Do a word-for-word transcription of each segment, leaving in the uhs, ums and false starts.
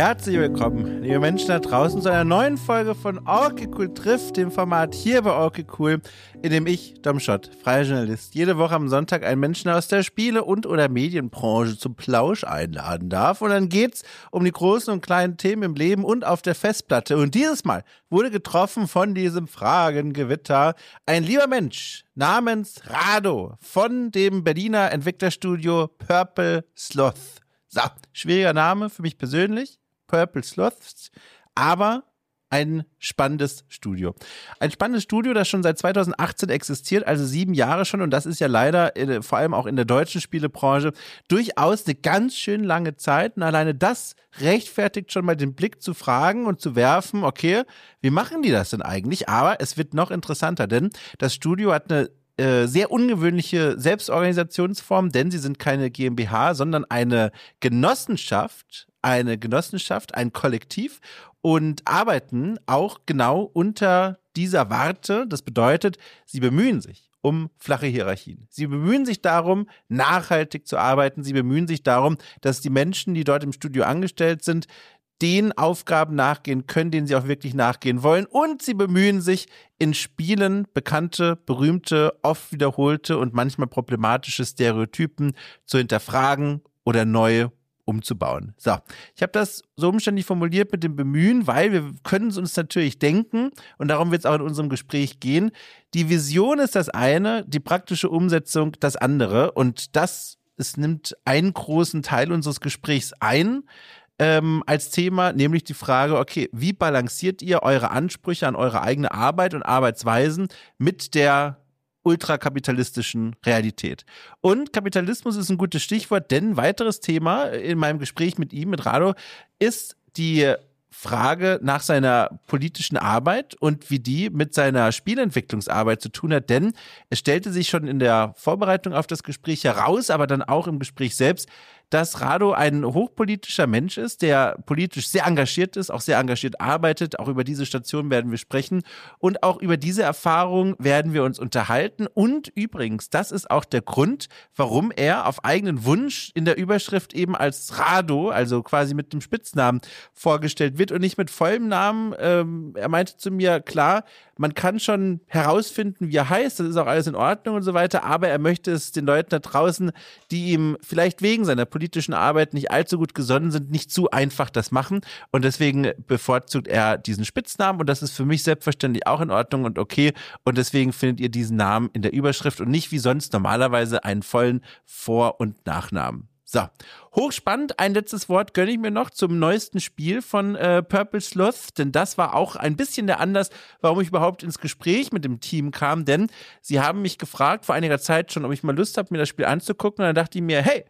Herzlich willkommen, liebe Menschen da draußen, zu einer neuen Folge von Okay Cool trifft, dem Format hier bei Okay Cool, in dem ich, Dom Schott, freier Journalist, jede Woche am Sonntag einen Menschen aus der Spiele- und oder Medienbranche zum Plausch einladen darf. Und dann geht's um die großen und kleinen Themen im Leben und auf der Festplatte. Und dieses Mal wurde getroffen von diesem Fragengewitter ein lieber Mensch namens Rado von dem Berliner Entwicklerstudio Purple Sloth. So, schwieriger Name für mich persönlich, Purple Sloth, aber ein spannendes Studio. Ein spannendes Studio, das schon seit zweitausendachtzehn existiert, also sieben Jahre schon, und das ist ja leider, äh, vor allem auch in der deutschen Spielebranche, durchaus eine ganz schön lange Zeit, und alleine das rechtfertigt schon mal den Blick zu fragen und zu werfen, okay, wie machen die das denn eigentlich? Aber es wird noch interessanter, denn das Studio hat eine Äh, sehr ungewöhnliche Selbstorganisationsform, denn sie sind keine GmbH, sondern eine Genossenschaft, eine Genossenschaft, ein Kollektiv und arbeiten auch genau unter dieser Warte. Das bedeutet, sie bemühen sich um flache Hierarchien. Sie bemühen sich darum, nachhaltig zu arbeiten. Sie bemühen sich darum, dass die Menschen, die dort im Studio angestellt sind, den Aufgaben nachgehen können, denen sie auch wirklich nachgehen wollen. Und sie bemühen sich, in Spielen bekannte, berühmte, oft wiederholte und manchmal problematische Stereotypen zu hinterfragen oder neu umzubauen. So, ich habe das so umständlich formuliert mit dem Bemühen, weil wir können es uns natürlich denken, und darum wird es auch in unserem Gespräch gehen. Die Vision ist das eine, die praktische Umsetzung das andere. Und das, es nimmt einen großen Teil unseres Gesprächs ein, Ähm, als Thema, nämlich die Frage, okay, wie balanciert ihr eure Ansprüche an eure eigene Arbeit und Arbeitsweisen mit der ultrakapitalistischen Realität? Und Kapitalismus ist ein gutes Stichwort, denn ein weiteres Thema in meinem Gespräch mit ihm, mit Rado, ist die Frage nach seiner politischen Arbeit und wie die mit seiner Spielentwicklungsarbeit zu tun hat, denn es stellte sich schon in der Vorbereitung auf das Gespräch heraus, aber dann auch im Gespräch selbst, dass Rado ein hochpolitischer Mensch ist, der politisch sehr engagiert ist, auch sehr engagiert arbeitet. Auch über diese Station werden wir sprechen und auch über diese Erfahrung werden wir uns unterhalten. Und übrigens, das ist auch der Grund, warum er auf eigenen Wunsch in der Überschrift eben als Rado, also quasi mit dem Spitznamen, vorgestellt wird und nicht mit vollem Namen. Ähm, er meinte zu mir, klar, man kann schon herausfinden, wie er heißt, das ist auch alles in Ordnung und so weiter, aber er möchte es den Leuten da draußen, die ihm vielleicht wegen seiner politischen Arbeit nicht allzu gut gesonnen sind, nicht zu einfach das machen, und deswegen bevorzugt er diesen Spitznamen, und das ist für mich selbstverständlich auch in Ordnung und okay, und deswegen findet ihr diesen Namen in der Überschrift und nicht wie sonst normalerweise einen vollen Vor- und Nachnamen. So, hochspannend. Ein letztes Wort gönne ich mir noch zum neuesten Spiel von äh, Purple Sloth, denn das war auch ein bisschen der Anlass, warum ich überhaupt ins Gespräch mit dem Team kam, denn sie haben mich gefragt vor einiger Zeit schon, ob ich mal Lust habe, mir das Spiel anzugucken, und dann dachte ich mir, hey,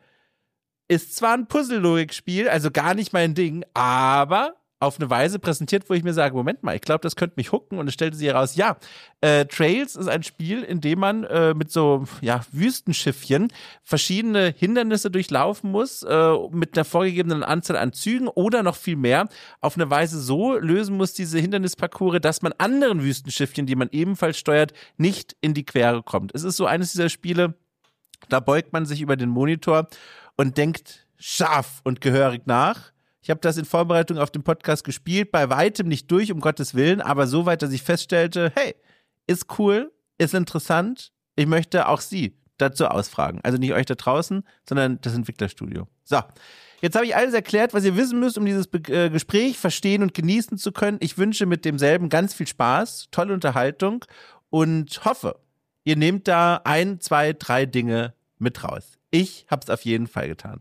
ist zwar ein Puzzle-Logik-Spiel, also gar nicht mein Ding, aber auf eine Weise präsentiert, wo ich mir sage, Moment mal, ich glaube, das könnte mich hooken, und es stellte sich heraus, ja, äh, Trails ist ein Spiel, in dem man äh, mit so ja, Wüstenschiffchen verschiedene Hindernisse durchlaufen muss, äh, mit einer vorgegebenen Anzahl an Zügen oder noch viel mehr, auf eine Weise so lösen muss, diese Hindernisparcours, dass man anderen Wüstenschiffchen, die man ebenfalls steuert, nicht in die Quere kommt. Es ist so eines dieser Spiele, da beugt man sich über den Monitor und denkt scharf und gehörig nach. Ich habe das in Vorbereitung auf den Podcast gespielt, bei weitem nicht durch, um Gottes Willen, aber so weit, dass ich feststellte, hey, ist cool, ist interessant, ich möchte auch Sie dazu ausfragen. Also nicht euch da draußen, sondern das Entwicklerstudio. So, jetzt habe ich alles erklärt, was ihr wissen müsst, um dieses Be- äh, Gespräch verstehen und genießen zu können. Ich wünsche mit demselben ganz viel Spaß, tolle Unterhaltung und hoffe, ihr nehmt da ein, zwei, drei Dinge mit raus. Ich habe es auf jeden Fall getan.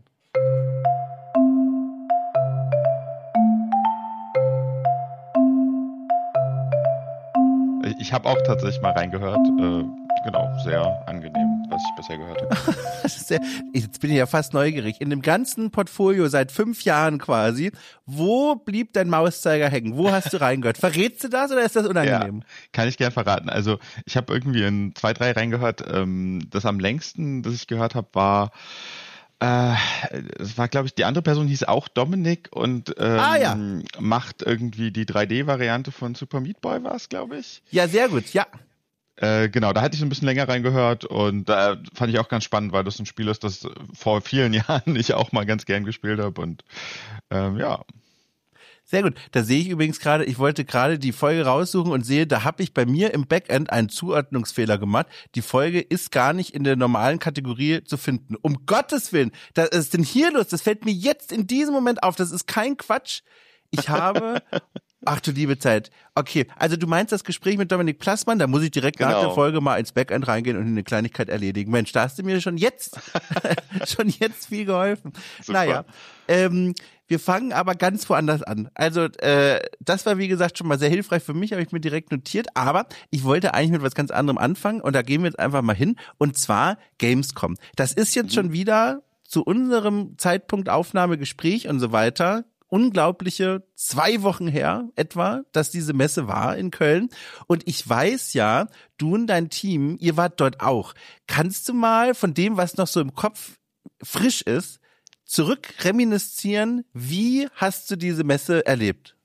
Ich habe auch tatsächlich mal reingehört. Äh, genau, sehr angenehm, was ich bisher gehört habe. Das ist sehr, jetzt bin ich ja fast neugierig. In dem ganzen Portfolio seit fünf Jahren quasi, wo blieb dein Mauszeiger hängen? Wo hast du reingehört? Verrätst du das oder ist das unangenehm? Ja, kann ich gern verraten. Also ich habe irgendwie in zwei, drei reingehört. Ähm, das am längsten, das ich gehört habe, war Äh, das war, glaube ich, die andere Person hieß auch Dominik und ähm, ah, ja. macht irgendwie die drei D-Variante von Super Meat Boy, war es, glaube ich. Ja, sehr gut, ja. Äh, genau, da hatte ich so ein bisschen länger reingehört und da äh, fand ich auch ganz spannend, weil das ein Spiel ist, das vor vielen Jahren ich auch mal ganz gern gespielt habe und ähm, ja, Sehr gut. Da sehe ich übrigens gerade, ich wollte gerade die Folge raussuchen und sehe, da habe ich bei mir im Backend einen Zuordnungsfehler gemacht. Die Folge ist gar nicht in der normalen Kategorie zu finden. Um Gottes Willen, was ist denn hier los? Das fällt mir jetzt in diesem Moment auf. Das ist kein Quatsch. Ich habe, ach du liebe Zeit. Okay, also du meinst das Gespräch mit Dominik Plassmann, da muss ich direkt genau. nach der Folge mal ins Backend reingehen und eine Kleinigkeit erledigen. Mensch, da hast du mir schon jetzt, schon jetzt viel geholfen. Super. Naja, ähm, wir fangen aber ganz woanders an. Also äh, das war wie gesagt schon mal sehr hilfreich für mich, habe ich mir direkt notiert. Aber ich wollte eigentlich mit was ganz anderem anfangen und da gehen wir jetzt einfach mal hin. Und zwar Gamescom. Das ist jetzt mhm. schon wieder zu unserem Zeitpunkt Aufnahme, Gespräch und so weiter unglaubliche zwei Wochen her etwa, dass diese Messe war in Köln. Und ich weiß ja, du und dein Team, ihr wart dort auch. Kannst du mal von dem, was noch so im Kopf frisch ist, zurück reminiszieren, wie hast du diese Messe erlebt?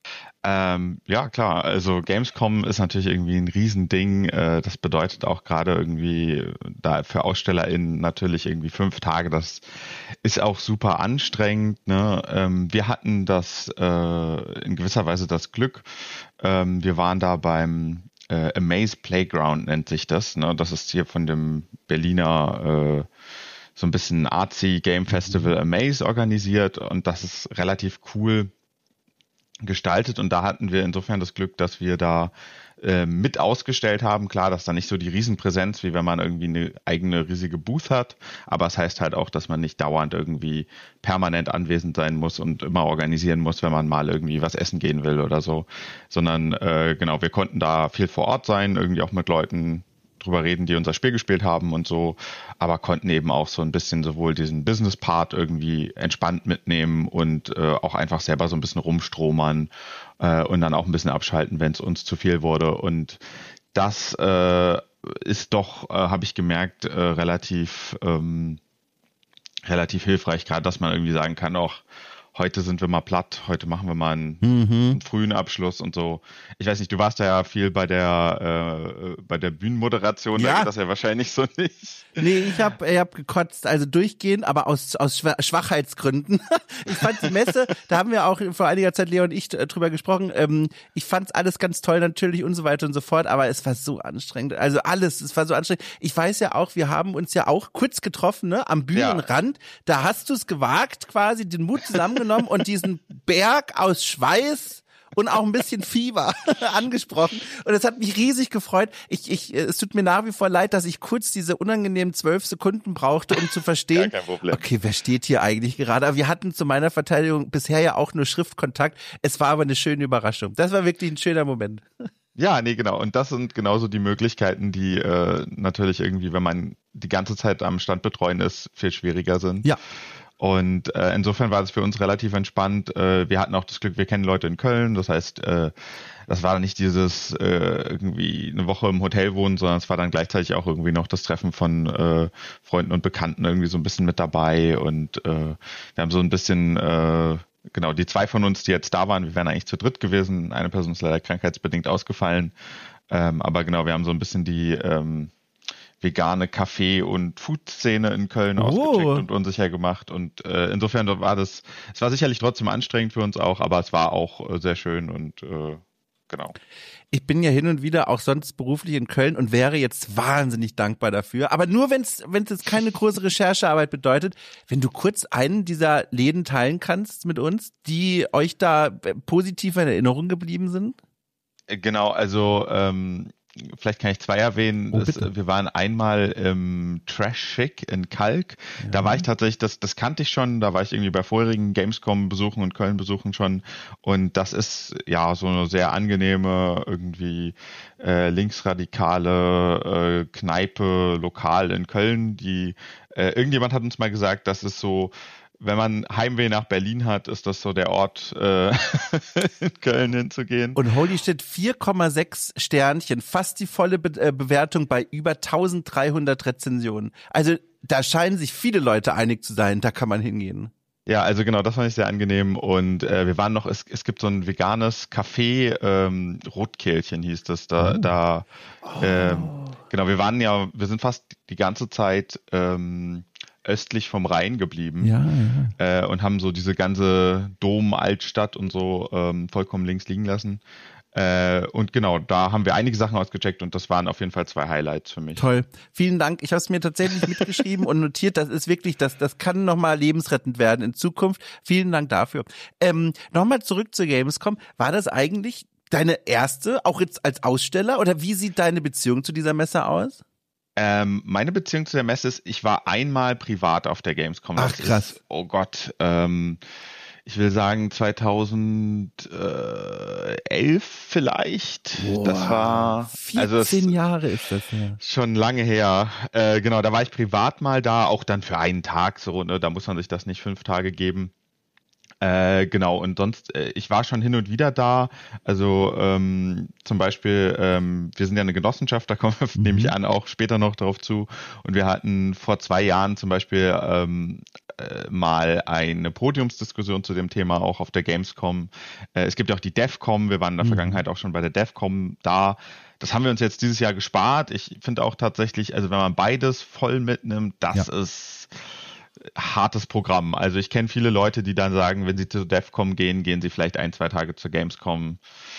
Ähm, ja, klar. Also Gamescom ist natürlich irgendwie ein Riesending. Äh, das bedeutet auch gerade irgendwie da für AusstellerInnen natürlich irgendwie fünf Tage. Das ist auch super anstrengend. Ne? Ähm, wir hatten das äh, in gewisser Weise das Glück. Ähm, wir waren da beim äh, Amaze Playground nennt sich das. Ne? Das ist hier von dem Berliner äh, so ein bisschen artsy Game Festival Amaze organisiert und das ist relativ cool gestaltet und da hatten wir insofern das Glück, dass wir da äh, mit ausgestellt haben. Klar, dass da nicht so die Riesenpräsenz, wie wenn man irgendwie eine eigene riesige Booth hat, aber es heißt halt auch, dass man nicht dauernd irgendwie permanent anwesend sein muss und immer organisieren muss, wenn man mal irgendwie was essen gehen will oder so, sondern äh, genau, wir konnten da viel vor Ort sein, irgendwie auch mit Leuten drüber reden, die unser Spiel gespielt haben und so, aber konnten eben auch so ein bisschen sowohl diesen Business-Part irgendwie entspannt mitnehmen und äh, auch einfach selber so ein bisschen rumstromern äh, und dann auch ein bisschen abschalten, wenn es uns zu viel wurde. Und das äh, ist doch, äh, habe ich gemerkt, äh, relativ ähm, relativ hilfreich, gerade dass man irgendwie sagen kann, auch heute sind wir mal platt, heute machen wir mal einen, mhm. einen frühen Abschluss und so. Ich weiß nicht, du warst ja viel bei der äh, bei der Bühnenmoderation, ja. Da geht das ja wahrscheinlich so nicht. Nee, ich habe ich hab gekotzt, also durchgehend, aber aus aus Schwachheitsgründen. Ich fand die Messe, da haben wir auch vor einiger Zeit, Leo und ich, drüber gesprochen, ähm, ich fand's alles ganz toll natürlich und so weiter und so fort, aber es war so anstrengend, also alles, es war so anstrengend. Ich weiß ja auch, wir haben uns ja auch kurz getroffen, ne, am Bühnenrand, ja. Da hast du es gewagt, quasi den Mut zusammengenommen und diesen Berg aus Schweiß und auch ein bisschen Fieber angesprochen. Und es hat mich riesig gefreut. Ich, ich, es tut mir nach wie vor leid, dass ich kurz diese unangenehmen zwölf Sekunden brauchte, um zu verstehen, ja, kein Problem. Okay, wer steht hier eigentlich gerade? Aber wir hatten zu meiner Verteidigung bisher ja auch nur Schriftkontakt. Es war aber eine schöne Überraschung. Das war wirklich ein schöner Moment. Ja, nee, genau. Und das sind genauso die Möglichkeiten, die äh, natürlich irgendwie, wenn man die ganze Zeit am Stand betreuen ist, viel schwieriger sind. Ja. Und äh, insofern war es für uns relativ entspannt. Äh, wir hatten auch das Glück, wir kennen Leute in Köln. Das heißt, äh, das war nicht dieses äh, irgendwie eine Woche im Hotel wohnen, sondern es war dann gleichzeitig auch irgendwie noch das Treffen von äh, Freunden und Bekannten irgendwie so ein bisschen mit dabei. Und äh, wir haben so ein bisschen, äh, genau, die zwei von uns, die jetzt da waren, wir wären eigentlich zu dritt gewesen. Eine Person ist leider krankheitsbedingt ausgefallen. Ähm, aber genau, wir haben so ein bisschen die ähm, vegane Kaffee- und Food-Szene in Köln oh. ausgecheckt und unsicher gemacht. Und äh, insofern war das, es war sicherlich trotzdem anstrengend für uns auch, aber es war auch äh, sehr schön und äh, genau. Ich bin ja hin und wieder auch sonst beruflich in Köln und wäre jetzt wahnsinnig dankbar dafür. Aber nur, wenn es wenn es jetzt keine große Recherchearbeit bedeutet, wenn du kurz einen dieser Läden teilen kannst mit uns, die euch da positiv in Erinnerung geblieben sind? Genau, also ähm, vielleicht kann ich zwei erwähnen. Oh, das, wir waren einmal im Trash Chic in Kalk. Ja. Da war ich tatsächlich, das, das kannte ich schon. Da war ich irgendwie bei vorherigen Gamescom-Besuchen und Köln-Besuchen schon. Und das ist ja so eine sehr angenehme, irgendwie äh, linksradikale äh, Kneipe, Lokal in Köln. Die äh, irgendjemand hat uns mal gesagt, das ist so, wenn man Heimweh nach Berlin hat, ist das so der Ort, äh, in Köln hinzugehen. Und holy shit, vier Komma sechs Sternchen, fast die volle Be- äh, Bewertung bei über dreizehnhundert Rezensionen. Also da scheinen sich viele Leute einig zu sein, da kann man hingehen. Ja, also genau, das fand ich sehr angenehm und äh, wir waren noch, es, es gibt so ein veganes Café, ähm, Rotkehlchen hieß das, da, oh. da ähm, genau, wir waren ja, wir sind fast die ganze Zeit ähm, östlich vom Rhein geblieben. Ja, ja. Äh, und haben so diese ganze Dom-Altstadt und so ähm, vollkommen links liegen lassen. Äh, und genau, da haben wir einige Sachen ausgecheckt und das waren auf jeden Fall zwei Highlights für mich. Toll. Vielen Dank. Ich habe es mir tatsächlich mitgeschrieben und notiert. Das ist wirklich, das, das kann nochmal lebensrettend werden in Zukunft. Vielen Dank dafür. Ähm, nochmal zurück zur Gamescom. War das eigentlich deine erste, auch jetzt als Aussteller? Oder wie sieht deine Beziehung zu dieser Messe aus? Ähm, meine Beziehung zu der Messe ist, ich war einmal privat auf der Gamescom. Ach, Das krass. Ist, oh Gott, ähm, ich will sagen zweitausendelf vielleicht. Boah, das war vierzehn also es, Jahre ist das her. Schon lange her. Äh, genau, da war ich privat mal da, auch dann für einen Tag so, ne? Da muss man sich das nicht fünf Tage geben. Äh, genau, und sonst, äh, ich war schon hin und wieder da, also ähm, zum Beispiel, ähm, wir sind ja eine Genossenschaft, da kommen wir, mhm. nehme ich an, auch später noch drauf zu, und wir hatten vor zwei Jahren zum Beispiel ähm, äh, mal eine Podiumsdiskussion zu dem Thema, auch auf der Gamescom. Äh, es gibt ja auch die DevCom, wir waren in der mhm. Vergangenheit auch schon bei der DevCom da. Das haben wir uns jetzt dieses Jahr gespart. Ich finde auch tatsächlich, also wenn man beides voll mitnimmt, das ja. ist hartes Programm. Also ich kenne viele Leute, die dann sagen, wenn sie zur DevCom gehen, gehen sie vielleicht ein, zwei Tage zur Gamescom,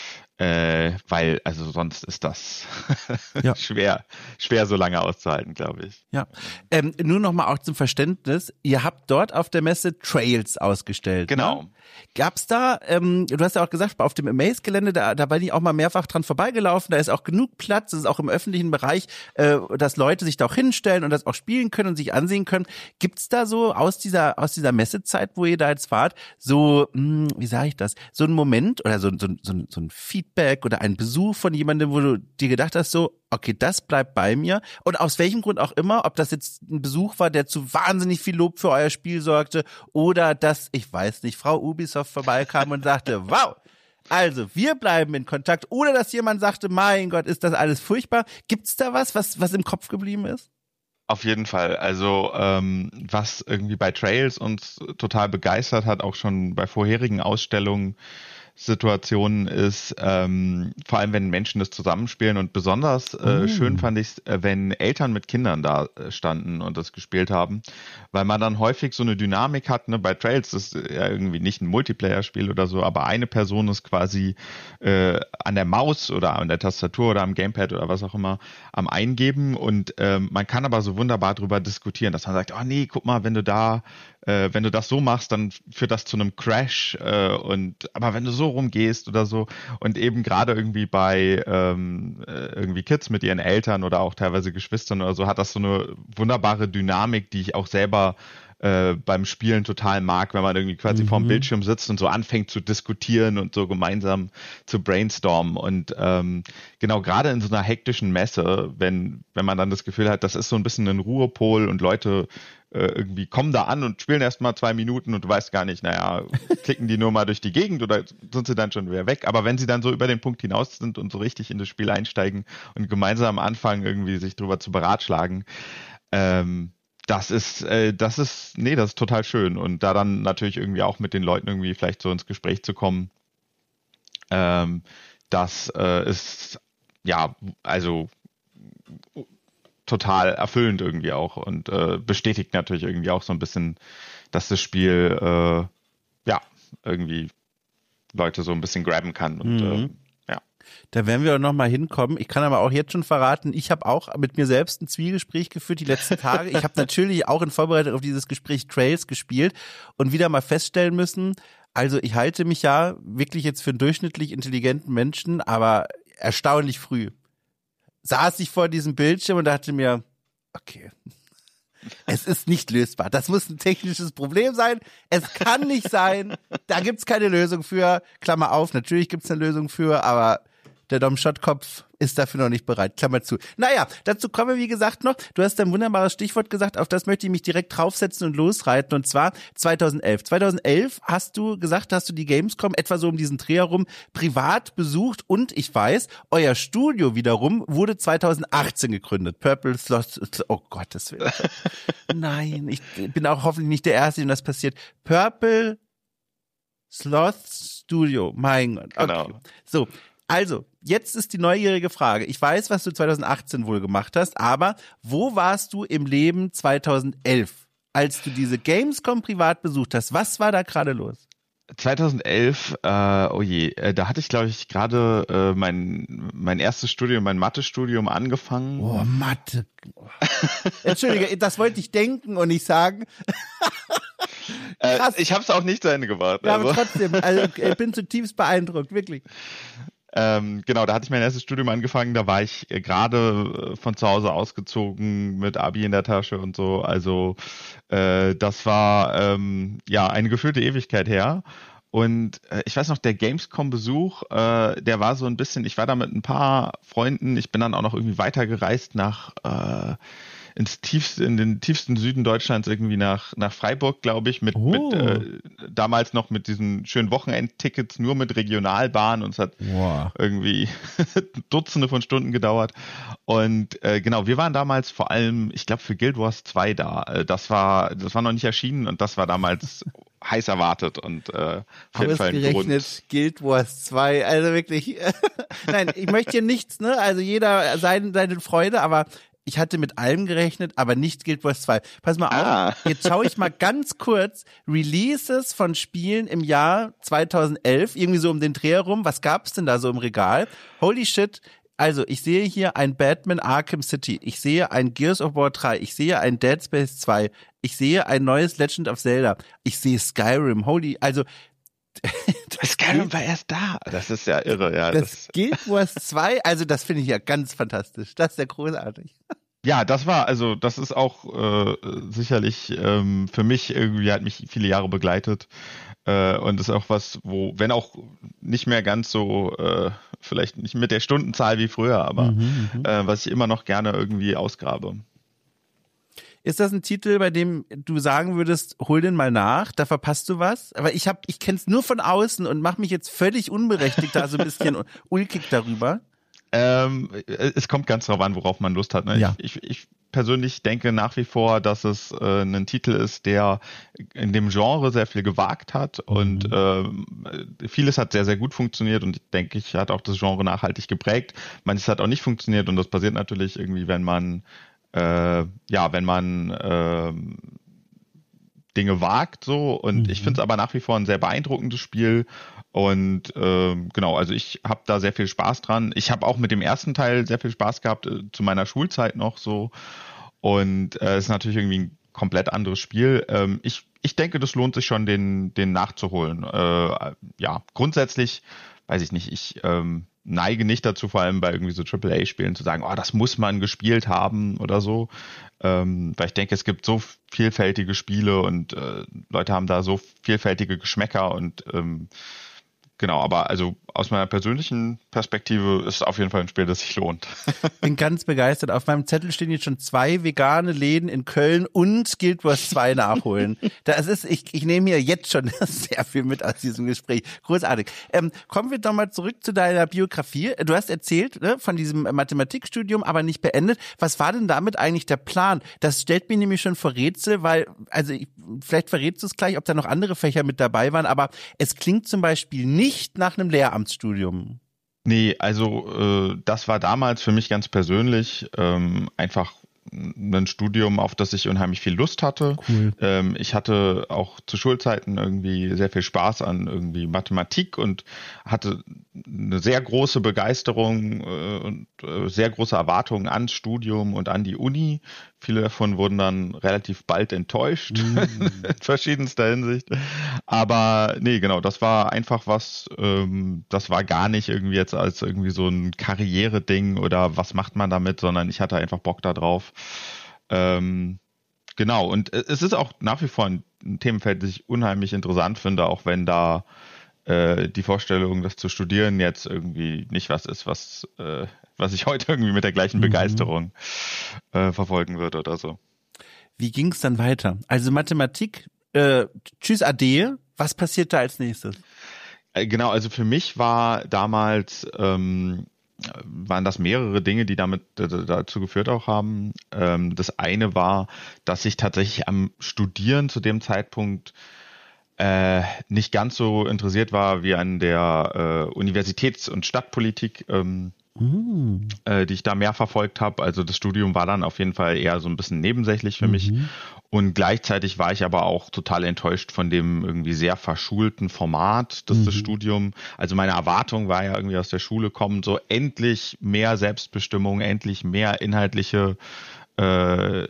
äh, weil also sonst ist das ja. schwer, schwer so lange auszuhalten, glaube ich. Ja, ähm, nur noch mal auch zum Verständnis, ihr habt dort auf der Messe Trails ausgestellt. Genau. Ne? Gab's da, ähm, du hast ja auch gesagt, auf dem Amaze-Gelände, da, da bin ich auch mal mehrfach dran vorbeigelaufen, da ist auch genug Platz, es ist auch im öffentlichen Bereich, äh, dass Leute sich da auch hinstellen und das auch spielen können und sich ansehen können. Gibt's da so aus dieser aus dieser Messezeit, wo ihr da jetzt wart, so, mh, wie sage ich das, so ein Moment oder so, so, so, so ein Feedback oder ein Besuch von jemandem, wo du dir gedacht hast, so, okay, das bleibt bei mir, und aus welchem Grund auch immer, ob das jetzt ein Besuch war, der zu wahnsinnig viel Lob für euer Spiel sorgte, oder dass, ich weiß nicht, Frau Ubisoft vorbeikam und sagte, wow, also wir bleiben in Kontakt, oder dass jemand sagte, mein Gott, ist das alles furchtbar. Gibt's da was, was, was im Kopf geblieben ist? Auf jeden Fall. Also ähm, was irgendwie bei Trails uns total begeistert hat, auch schon bei vorherigen Ausstellungen, Situationen ist, ähm, vor allem wenn Menschen das zusammenspielen, und besonders äh, mm. schön fand ich es, äh, wenn Eltern mit Kindern da äh, standen und das gespielt haben, weil man dann häufig so eine Dynamik hat, ne? Bei Trails ist ja irgendwie nicht ein Multiplayer-Spiel oder so, aber eine Person ist quasi äh, an der Maus oder an der Tastatur oder am Gamepad oder was auch immer am Eingeben, und ähm, man kann aber so wunderbar drüber diskutieren, dass man sagt, oh nee, guck mal, wenn du da Äh, wenn du das so machst, dann führt das zu einem Crash, äh, und aber wenn du so rumgehst oder so, und eben gerade irgendwie bei ähm, äh, irgendwie Kids mit ihren Eltern oder auch teilweise Geschwistern oder so, hat das so eine wunderbare Dynamik, die ich auch selber äh, beim Spielen total mag, wenn man irgendwie quasi mhm. vorm Bildschirm sitzt und so anfängt zu diskutieren und so gemeinsam zu brainstormen. Und ähm, genau, gerade in so einer hektischen Messe, wenn wenn man dann das Gefühl hat, das ist so ein bisschen ein Ruhepol und Leute irgendwie kommen da an und spielen erst mal zwei Minuten und du weißt gar nicht, naja, klicken die nur mal durch die Gegend oder sind sie dann schon wieder weg. Aber wenn sie dann so über den Punkt hinaus sind und so richtig in das Spiel einsteigen und gemeinsam anfangen, irgendwie sich drüber zu beratschlagen, ähm, das ist, äh, das ist, nee, das ist total schön. Und da dann natürlich irgendwie auch mit den Leuten irgendwie vielleicht so ins Gespräch zu kommen, ähm, das äh, ist, ja, also total erfüllend irgendwie auch, und äh, bestätigt natürlich irgendwie auch so ein bisschen, dass das Spiel äh, ja irgendwie Leute so ein bisschen grabben kann, und mhm. äh, ja. Da werden wir auch noch mal hinkommen. Ich kann aber auch jetzt schon verraten, ich habe auch mit mir selbst ein Zwiegespräch geführt die letzten Tage. Ich habe natürlich auch in Vorbereitung auf dieses Gespräch Trails gespielt und wieder mal feststellen müssen, also ich halte mich ja wirklich jetzt für einen durchschnittlich intelligenten Menschen, aber erstaunlich früh saß ich vor diesem Bildschirm und dachte mir, okay, es ist nicht lösbar. Das muss ein technisches Problem sein. Es kann nicht sein. Da gibt's keine Lösung für. Klammer auf, natürlich gibt's eine Lösung für, aber der Dom-Schott-Kopf ist dafür noch nicht bereit. Klammer zu. Naja, dazu kommen wir, wie gesagt, noch. Du hast ein wunderbares Stichwort gesagt, auf das möchte ich mich direkt draufsetzen und losreiten, und zwar zweitausendelf. zweitausendelf hast du gesagt, hast du die Gamescom etwa so um diesen Dreh herum privat besucht, und ich weiß, euer Studio wiederum wurde zweitausendachtzehn gegründet. Purple Sloth, oh Gottes Willen. Nein, ich bin auch hoffentlich nicht der Erste, dem das passiert. Purple Sloth Studio, mein Gott. Okay. Genau. So. Also, jetzt ist die neugierige Frage. Ich weiß, was du zweitausendachtzehn wohl gemacht hast, aber wo warst du im Leben zweitausendelf? als du diese Gamescom privat besucht hast? Was war da gerade los? zweitausendelf, äh, oh je, äh, da hatte ich, glaube ich, gerade äh, mein, mein erstes Studium, mein Mathe-Studium angefangen. Oh, Mathe. Entschuldige, das wollte ich denken und nicht sagen. äh, ich habe es auch nicht zu Ende gebracht. Ja, also. aber trotzdem, also, ich bin zutiefst beeindruckt, wirklich. Ähm, genau, da hatte ich mein erstes Studium angefangen, da war ich äh, gerade äh, von zu Hause ausgezogen mit Abi in der Tasche und so, also äh, das war ähm, ja eine gefühlte Ewigkeit her und äh, ich weiß noch, der Gamescom-Besuch, äh, der war so ein bisschen, ich war da mit ein paar Freunden, ich bin dann auch noch irgendwie weitergereist nach äh, ins tiefste, in den tiefsten Süden Deutschlands, irgendwie nach, nach Freiburg, glaube ich, mit, Oh. mit äh, damals noch mit diesen schönen Wochenendtickets, nur mit Regionalbahn und es hat Wow. irgendwie Dutzende von Stunden gedauert. Und äh, genau, wir waren damals vor allem, ich glaube, für Guild Wars zwei da. Äh, Das war, das war noch nicht erschienen und das war damals heiß erwartet und äh, auf jeden Fall ein Ausgerechnet Grund. Guild Wars zwei, also wirklich. Nein, ich möchte hier nichts, ne? Also jeder seine, seine Freude, aber ich hatte mit allem gerechnet, aber nicht Guild Wars zwei. Pass mal Ah. auf, jetzt schaue ich mal ganz kurz Releases von Spielen im Jahr zweitausendelf, irgendwie so um den Dreh herum. Was gab's denn da so im Regal? Holy shit. Also, ich sehe hier ein Batman Arkham City, ich sehe ein Gears of War drei, ich sehe ein Dead Space zwei, ich sehe ein neues Legend of Zelda, ich sehe Skyrim, holy, also Skyrim war erst da. Das ist ja irre, ja. das, Das, Guild Wars zwei, also das finde ich ja ganz fantastisch, das ist ja großartig. ja, das war, also das ist auch äh, sicherlich ähm, für mich irgendwie, hat mich viele Jahre begleitet. Äh, und ist auch was, wo, wenn auch nicht mehr ganz so, äh, vielleicht nicht mit der Stundenzahl wie früher, aber Mhm, mhm. äh, was ich immer noch gerne irgendwie ausgrabe. Ist das ein Titel, bei dem du sagen würdest, hol den mal nach, da verpasst du was? Aber ich hab, ich kenn's nur von außen und mache mich jetzt völlig unberechtigt da so ein bisschen ulkig darüber. Ähm, es kommt ganz drauf an, worauf man Lust hat. Ne? Ja. Ich, ich, ich persönlich denke nach wie vor, dass es äh, ein Titel ist, der in dem Genre sehr viel gewagt hat und ähm, vieles hat sehr, sehr gut funktioniert und ich denke, ich hat auch das Genre nachhaltig geprägt. Manches hat auch nicht funktioniert und das passiert natürlich irgendwie, wenn man äh, ja, wenn man äh, Dinge wagt so und Mhm. ich finde es aber nach wie vor ein sehr beeindruckendes Spiel und ähm, genau, also ich habe da sehr viel Spaß dran. Ich habe auch mit dem ersten Teil sehr viel Spaß gehabt, äh, zu meiner Schulzeit noch so und es äh, ist natürlich irgendwie ein komplett anderes Spiel. Ähm, ich, ich denke, das lohnt sich schon, den, den nachzuholen. Äh, ja, grundsätzlich, weiß ich nicht, ich ähm, neige nicht dazu, vor allem bei irgendwie so Triple A Spielen zu sagen, oh, das muss man gespielt haben oder so. Ähm, weil ich denke, es gibt so vielfältige Spiele und äh, Leute haben da so vielfältige Geschmäcker und ähm, genau, aber also aus meiner persönlichen Perspektive ist es auf jeden Fall ein Spiel, das sich lohnt. Bin ganz begeistert. Auf meinem Zettel stehen jetzt schon zwei vegane Läden in Köln und Guild Wars zwei nachholen. Das ist, ich, ich nehme hier jetzt schon sehr viel mit aus diesem Gespräch. Großartig. Ähm, kommen wir doch mal zurück zu deiner Biografie. Du hast erzählt, ne, von diesem Mathematikstudium, aber nicht beendet. Was war denn damit eigentlich der Plan? Das stellt mich nämlich schon vor Rätsel, weil, also ich, vielleicht verrätst du es gleich, ob da noch andere Fächer mit dabei waren, aber es klingt zum Beispiel nicht nach einem Lehramtsstudium. Nee, also äh, das war damals für mich ganz persönlich ähm, einfach ein Studium, auf das ich unheimlich viel Lust hatte. Cool. Ähm, ich hatte auch zu Schulzeiten irgendwie sehr viel Spaß an irgendwie Mathematik und hatte eine sehr große Begeisterung äh, und äh, sehr große Erwartungen ans Studium und an die Uni. Viele davon wurden dann relativ bald enttäuscht, mm. in verschiedenster Hinsicht. Aber nee, genau, das war einfach was, ähm, das war gar nicht irgendwie jetzt als irgendwie so ein Karriere-Ding oder was macht man damit, sondern ich hatte einfach Bock da drauf. Ähm, genau, und es ist auch nach wie vor ein, ein Themenfeld, das ich unheimlich interessant finde, auch wenn da äh, die Vorstellung, das zu studieren, jetzt irgendwie nicht was ist, was, äh, was ich heute irgendwie mit der gleichen Mhm. Begeisterung äh, verfolgen würde oder so. Wie ging es dann weiter? Also Mathematik, äh, tschüss Ade, was passiert da als nächstes? Äh, genau, also für mich war damals, ähm, waren das mehrere Dinge, die damit d- d- dazu geführt auch haben. Ähm, das eine war, dass ich tatsächlich am Studieren zu dem Zeitpunkt äh, nicht ganz so interessiert war wie an der äh, Universitäts- und Stadtpolitik, ähm, Mhm. äh, die ich da mehr verfolgt habe. Also das Studium war dann auf jeden Fall eher so ein bisschen nebensächlich für mich. Und gleichzeitig war ich aber auch total enttäuscht von dem irgendwie sehr verschulten Format des, mhm. des Studiums. Also meine Erwartung war ja irgendwie aus der Schule kommen, so endlich mehr Selbstbestimmung, endlich mehr inhaltliche äh,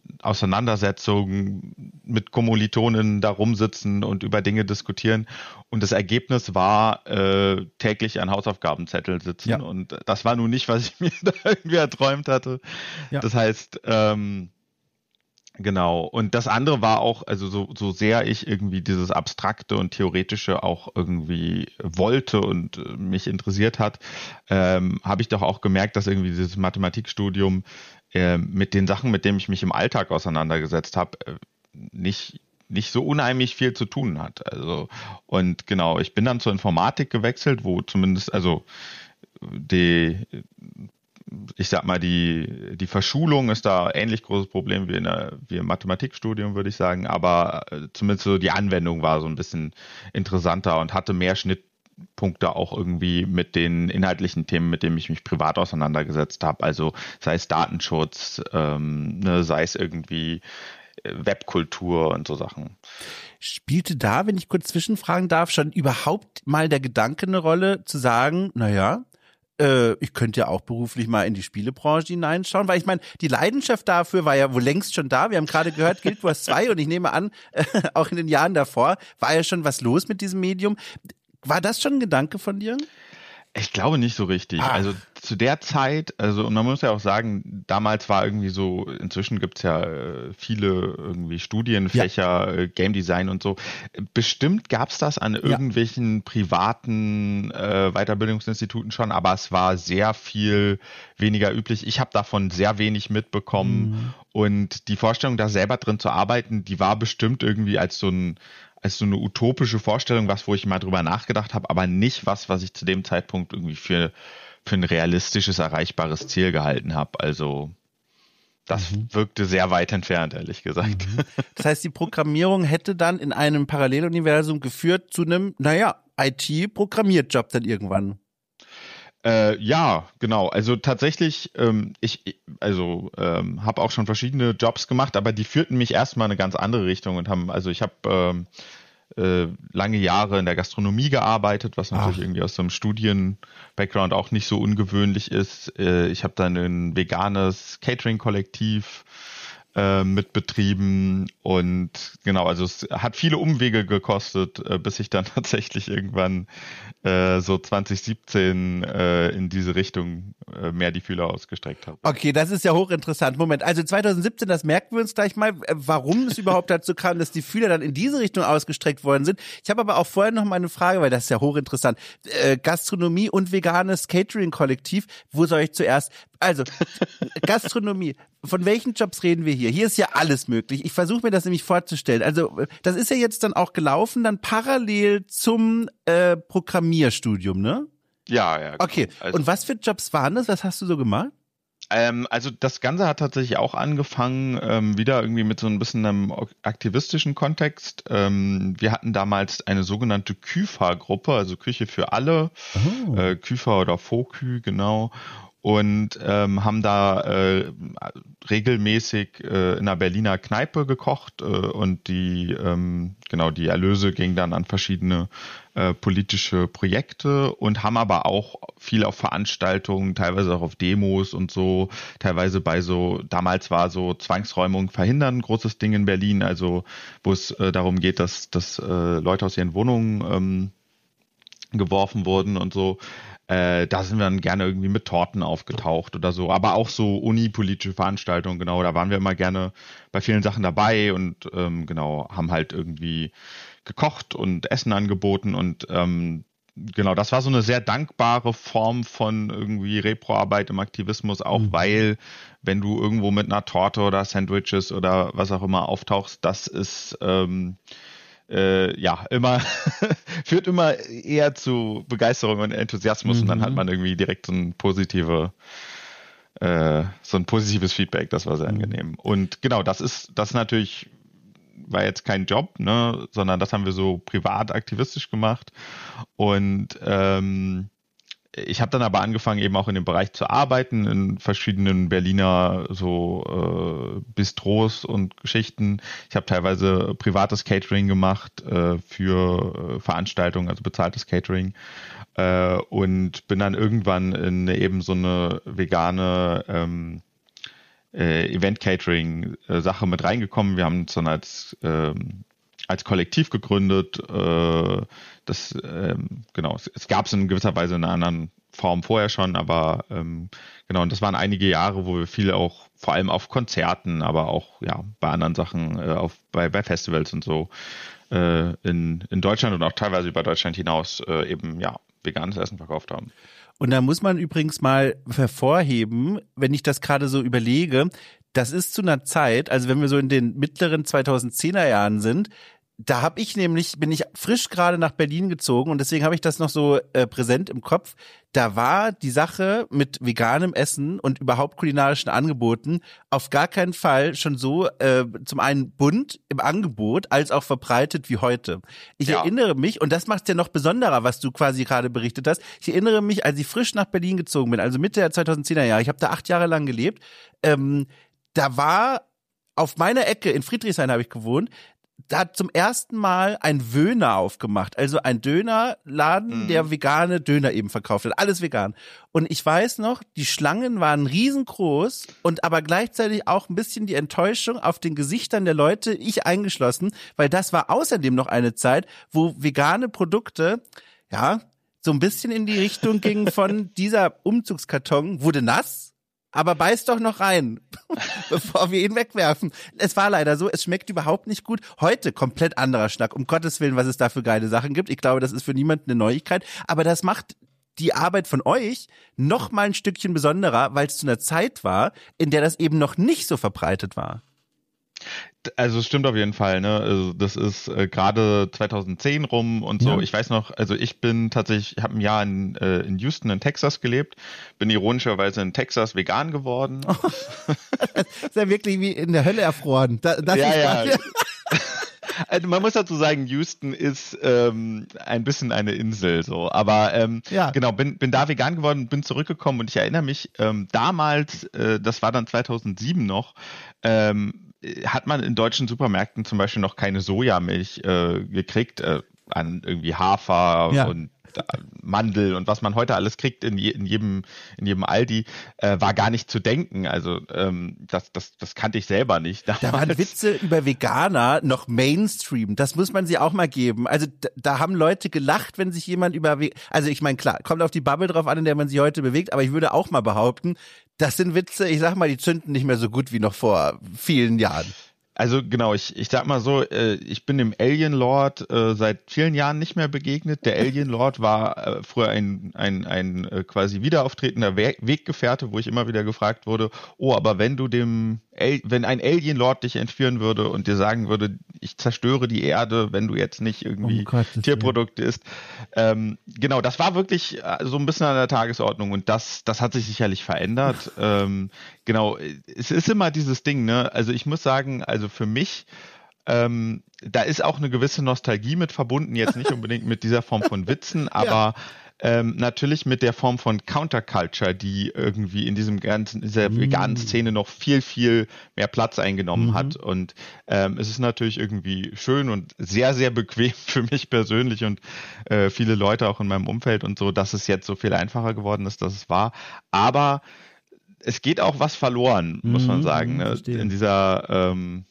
Auseinandersetzungen mit Kommilitonen da rumsitzen und über Dinge diskutieren. Und das Ergebnis war äh, täglich an Hausaufgabenzettel sitzen. Ja. Und das war nun nicht, was ich mir da irgendwie erträumt hatte. Ja. Das heißt, ähm, genau. Und das andere war auch, also so, so sehr ich irgendwie dieses Abstrakte und Theoretische auch irgendwie wollte und äh, mich interessiert hat, ähm, habe ich doch auch gemerkt, dass irgendwie dieses Mathematikstudium äh, mit den Sachen, mit denen ich mich im Alltag auseinandergesetzt habe, äh, nicht nicht so unheimlich viel zu tun hat. Also, und genau, ich bin dann zur Informatik gewechselt, wo zumindest, also die ich sag mal, die, die Verschulung ist da ein ähnlich großes Problem wie, in der, wie im Mathematikstudium, würde ich sagen, aber zumindest so die Anwendung war so ein bisschen interessanter und hatte mehr Schnittpunkte auch irgendwie mit den inhaltlichen Themen, mit denen ich mich privat auseinandergesetzt habe, also sei es Datenschutz, ähm, ne, sei es irgendwie Webkultur und so Sachen. Spielte da, wenn ich kurz zwischenfragen darf, schon überhaupt mal der Gedanke eine Rolle, zu sagen, naja, ich könnte ja auch beruflich mal in die Spielebranche hineinschauen, weil ich meine, die Leidenschaft dafür war ja wohl längst schon da. Wir haben gerade gehört, Guild Wars zwei und ich nehme an, äh, auch in den Jahren davor war ja schon was los mit diesem Medium. War das schon ein Gedanke von dir? Ich glaube nicht so richtig. Ah. Also zu der Zeit, also und man muss ja auch sagen, damals war irgendwie so, inzwischen gibt's ja äh, viele irgendwie Studienfächer, ja. äh, Game Design und so. Bestimmt gab's das an ja. irgendwelchen privaten äh, Weiterbildungsinstituten schon, aber es war sehr viel weniger üblich. Ich habe davon sehr wenig mitbekommen mhm. und die Vorstellung, da selber drin zu arbeiten, die war bestimmt irgendwie als so ein als so eine utopische Vorstellung, was, wo ich mal drüber nachgedacht habe, aber nicht was, was ich zu dem Zeitpunkt irgendwie für, für ein realistisches, erreichbares Ziel gehalten habe. Also das mhm. wirkte sehr weit entfernt, ehrlich gesagt. Mhm. Das heißt, die Programmierung hätte dann in einem Paralleluniversum geführt zu einem, naja, I T-Programmierjob dann irgendwann. Äh, ja, genau. Also tatsächlich, ähm, ich, also ähm, habe auch schon verschiedene Jobs gemacht, aber die führten mich erstmal in eine ganz andere Richtung und haben, also ich habe ähm, äh, lange Jahre in der Gastronomie gearbeitet, was natürlich Ach. irgendwie aus so einem Studien-Background auch nicht so ungewöhnlich ist. Äh, ich habe dann ein veganes Catering-Kollektiv äh, mitbetrieben und genau, also es hat viele Umwege gekostet, äh, bis ich dann tatsächlich irgendwann äh, so zwanzig siebzehn äh, in diese Richtung äh, mehr die Fühler ausgestreckt habe. Okay, das ist ja hochinteressant. Moment, also zwanzig siebzehn, das merken wir uns gleich mal, warum es überhaupt dazu kam, dass die Fühler dann in diese Richtung ausgestreckt worden sind. Ich habe aber auch vorher noch mal eine Frage, weil das ist ja hochinteressant. Äh, Gastronomie und veganes Catering-Kollektiv, wo soll ich zuerst? Also, Gastronomie, von welchen Jobs reden wir hier? Hier ist ja alles möglich. Ich versuche mir das nämlich vorzustellen. Also, das ist ja jetzt dann auch gelaufen, dann parallel zum äh, Programmierstudium, ne? Ja, ja. Genau. Okay, also, und was für Jobs waren das? Was hast du so gemacht? Ähm, also das Ganze hat tatsächlich auch angefangen, ähm, wieder irgendwie mit so ein bisschen einem aktivistischen Kontext. Ähm, wir hatten damals eine sogenannte Küfa-Gruppe, also Küche für alle, oh. äh, Küfa oder Fokü, genau. Und ähm, haben da äh, regelmäßig äh, in einer Berliner Kneipe gekocht äh, und die ähm, genau die Erlöse gingen dann an verschiedene äh, politische Projekte und haben aber auch viel auf Veranstaltungen, teilweise auch auf Demos und so, teilweise bei so, damals war so Zwangsräumung verhindern ein großes Ding in Berlin, also wo es äh, darum geht, dass, dass äh, Leute aus ihren Wohnungen ähm, geworfen wurden und so. Äh, da sind wir dann gerne irgendwie mit Torten aufgetaucht oder so, aber auch so unipolitische Veranstaltungen, genau, da waren wir immer gerne bei vielen Sachen dabei und ähm, genau, haben halt irgendwie gekocht und Essen angeboten und ähm, genau, das war so eine sehr dankbare Form von irgendwie Reproarbeit im Aktivismus, auch mhm. weil, wenn du irgendwo mit einer Torte oder Sandwiches oder was auch immer auftauchst, das ist ähm, Äh, ja, immer, führt immer eher zu Begeisterung und Enthusiasmus mhm. und dann hat man irgendwie direkt so ein positive, äh, so ein positives Feedback, das war sehr mhm. angenehm. Und genau, das ist, das natürlich, war jetzt kein Job, ne, sondern das haben wir so privat aktivistisch gemacht und ähm, ich habe dann aber angefangen, eben auch in dem Bereich zu arbeiten, in verschiedenen Berliner so äh, Bistros und Geschichten. Ich habe teilweise privates Catering gemacht äh, für äh, Veranstaltungen, also bezahltes Catering. Äh, und bin dann irgendwann in eben so eine vegane ähm, äh, Event-Catering-Sache mit reingekommen. Wir haben uns dann als ähm, als Kollektiv gegründet. Äh, das ähm, genau, es, es gab es in gewisser Weise in einer anderen Form vorher schon, aber ähm, genau, und das waren einige Jahre, wo wir viel auch, vor allem auf Konzerten, aber auch ja bei anderen Sachen, äh, auf bei, bei Festivals und so äh, in, in Deutschland und auch teilweise über Deutschland hinaus äh, eben ja veganes Essen verkauft haben. Und da muss man übrigens mal hervorheben, wenn ich das gerade so überlege, das ist zu einer Zeit, also wenn wir so in den mittleren zweitausendzehner Jahren sind, da habe ich nämlich, bin ich frisch gerade nach Berlin gezogen und deswegen habe ich das noch so äh, präsent im Kopf. Da war die Sache mit veganem Essen und überhaupt kulinarischen Angeboten auf gar keinen Fall schon so äh, zum einen bunt im Angebot als auch verbreitet wie heute. Ich ja. erinnere mich, und das macht es ja noch besonderer, was du quasi gerade berichtet hast, ich erinnere mich, als ich frisch nach Berlin gezogen bin, also Mitte der zweitausendzehner Jahre, ich habe da acht Jahre lang gelebt, ähm, da war auf meiner Ecke, in Friedrichshain habe ich gewohnt, da hat zum ersten Mal ein Wöhner aufgemacht, also ein Dönerladen, mm. der vegane Döner eben verkauft hat, alles vegan. Und ich weiß noch, die Schlangen waren riesengroß und aber gleichzeitig auch ein bisschen die Enttäuschung auf den Gesichtern der Leute, ich eingeschlossen, weil das war außerdem noch eine Zeit, wo vegane Produkte, ja, so ein bisschen in die Richtung gingen von dieser Umzugskarton wurde nass, aber beiß doch noch rein, bevor wir ihn wegwerfen. Es war leider so, es schmeckt überhaupt nicht gut. Heute komplett anderer Schnack, um Gottes Willen, was es da für geile Sachen gibt. Ich glaube, das ist für niemanden eine Neuigkeit, aber das macht die Arbeit von euch noch mal ein Stückchen besonderer, weil es zu einer Zeit war, in der das eben noch nicht so verbreitet war. Also es stimmt auf jeden Fall, ne? Also das ist äh, gerade zweitausendzehn rum und so. Ja. Ich weiß noch, also ich bin tatsächlich, ich habe ein Jahr in, äh, in Houston in Texas gelebt, bin ironischerweise in Texas vegan geworden. Oh, das ist ja wirklich wie in der Hölle erfroren. Das, das ja, ist ja. Also man muss dazu sagen, Houston ist ähm, ein bisschen eine Insel, so. Aber ähm, ja. genau, bin bin da vegan geworden, bin zurückgekommen und ich erinnere mich ähm, damals, äh, das war dann zweitausendsieben noch. Ähm, hat man in deutschen Supermärkten zum Beispiel noch keine Sojamilch äh, gekriegt, äh, an irgendwie Hafer ja. und äh, Mandel und was man heute alles kriegt in, je, in jedem in jedem Aldi, äh, war gar nicht zu denken. Also ähm, das, das, das kannte ich selber nicht. Damals. Da waren Witze über Veganer noch Mainstream, das muss man sie auch mal geben. Also da, da haben Leute gelacht, wenn sich jemand über, also ich meine, klar, kommt auf die Bubble drauf an, in der man sich heute bewegt, aber ich würde auch mal behaupten, das sind Witze, ich sag mal, die zünden nicht mehr so gut wie noch vor vielen Jahren. Also genau, ich, ich sag mal so, äh, ich bin dem Alien Lord äh, seit vielen Jahren nicht mehr begegnet. Der Alien Lord war äh, früher ein, ein, ein äh, quasi wiederauftretender We- Weggefährte, wo ich immer wieder gefragt wurde, oh, aber wenn du dem, Al- wenn ein Alien Lord dich entführen würde und dir sagen würde, ich zerstöre die Erde, wenn du jetzt nicht irgendwie oh Tierprodukte isst. Ähm, genau, das war wirklich äh, so ein bisschen an der Tagesordnung und das, das hat sich sicherlich verändert. ähm, genau, es ist immer dieses Ding, ne? Also ich muss sagen, also für mich, ähm, da ist auch eine gewisse Nostalgie mit verbunden, jetzt nicht unbedingt mit dieser Form von Witzen, aber ja. ähm, natürlich mit der Form von Counterculture, die irgendwie in diesem ganzen, dieser mm. veganen Szene noch viel, viel mehr Platz eingenommen mhm. hat. Und ähm, es ist natürlich irgendwie schön und sehr, sehr bequem für mich persönlich und äh, viele Leute auch in meinem Umfeld und so, dass es jetzt so viel einfacher geworden ist, dass es war. Aber es geht auch was verloren, muss man sagen, ne? In dieser ähm,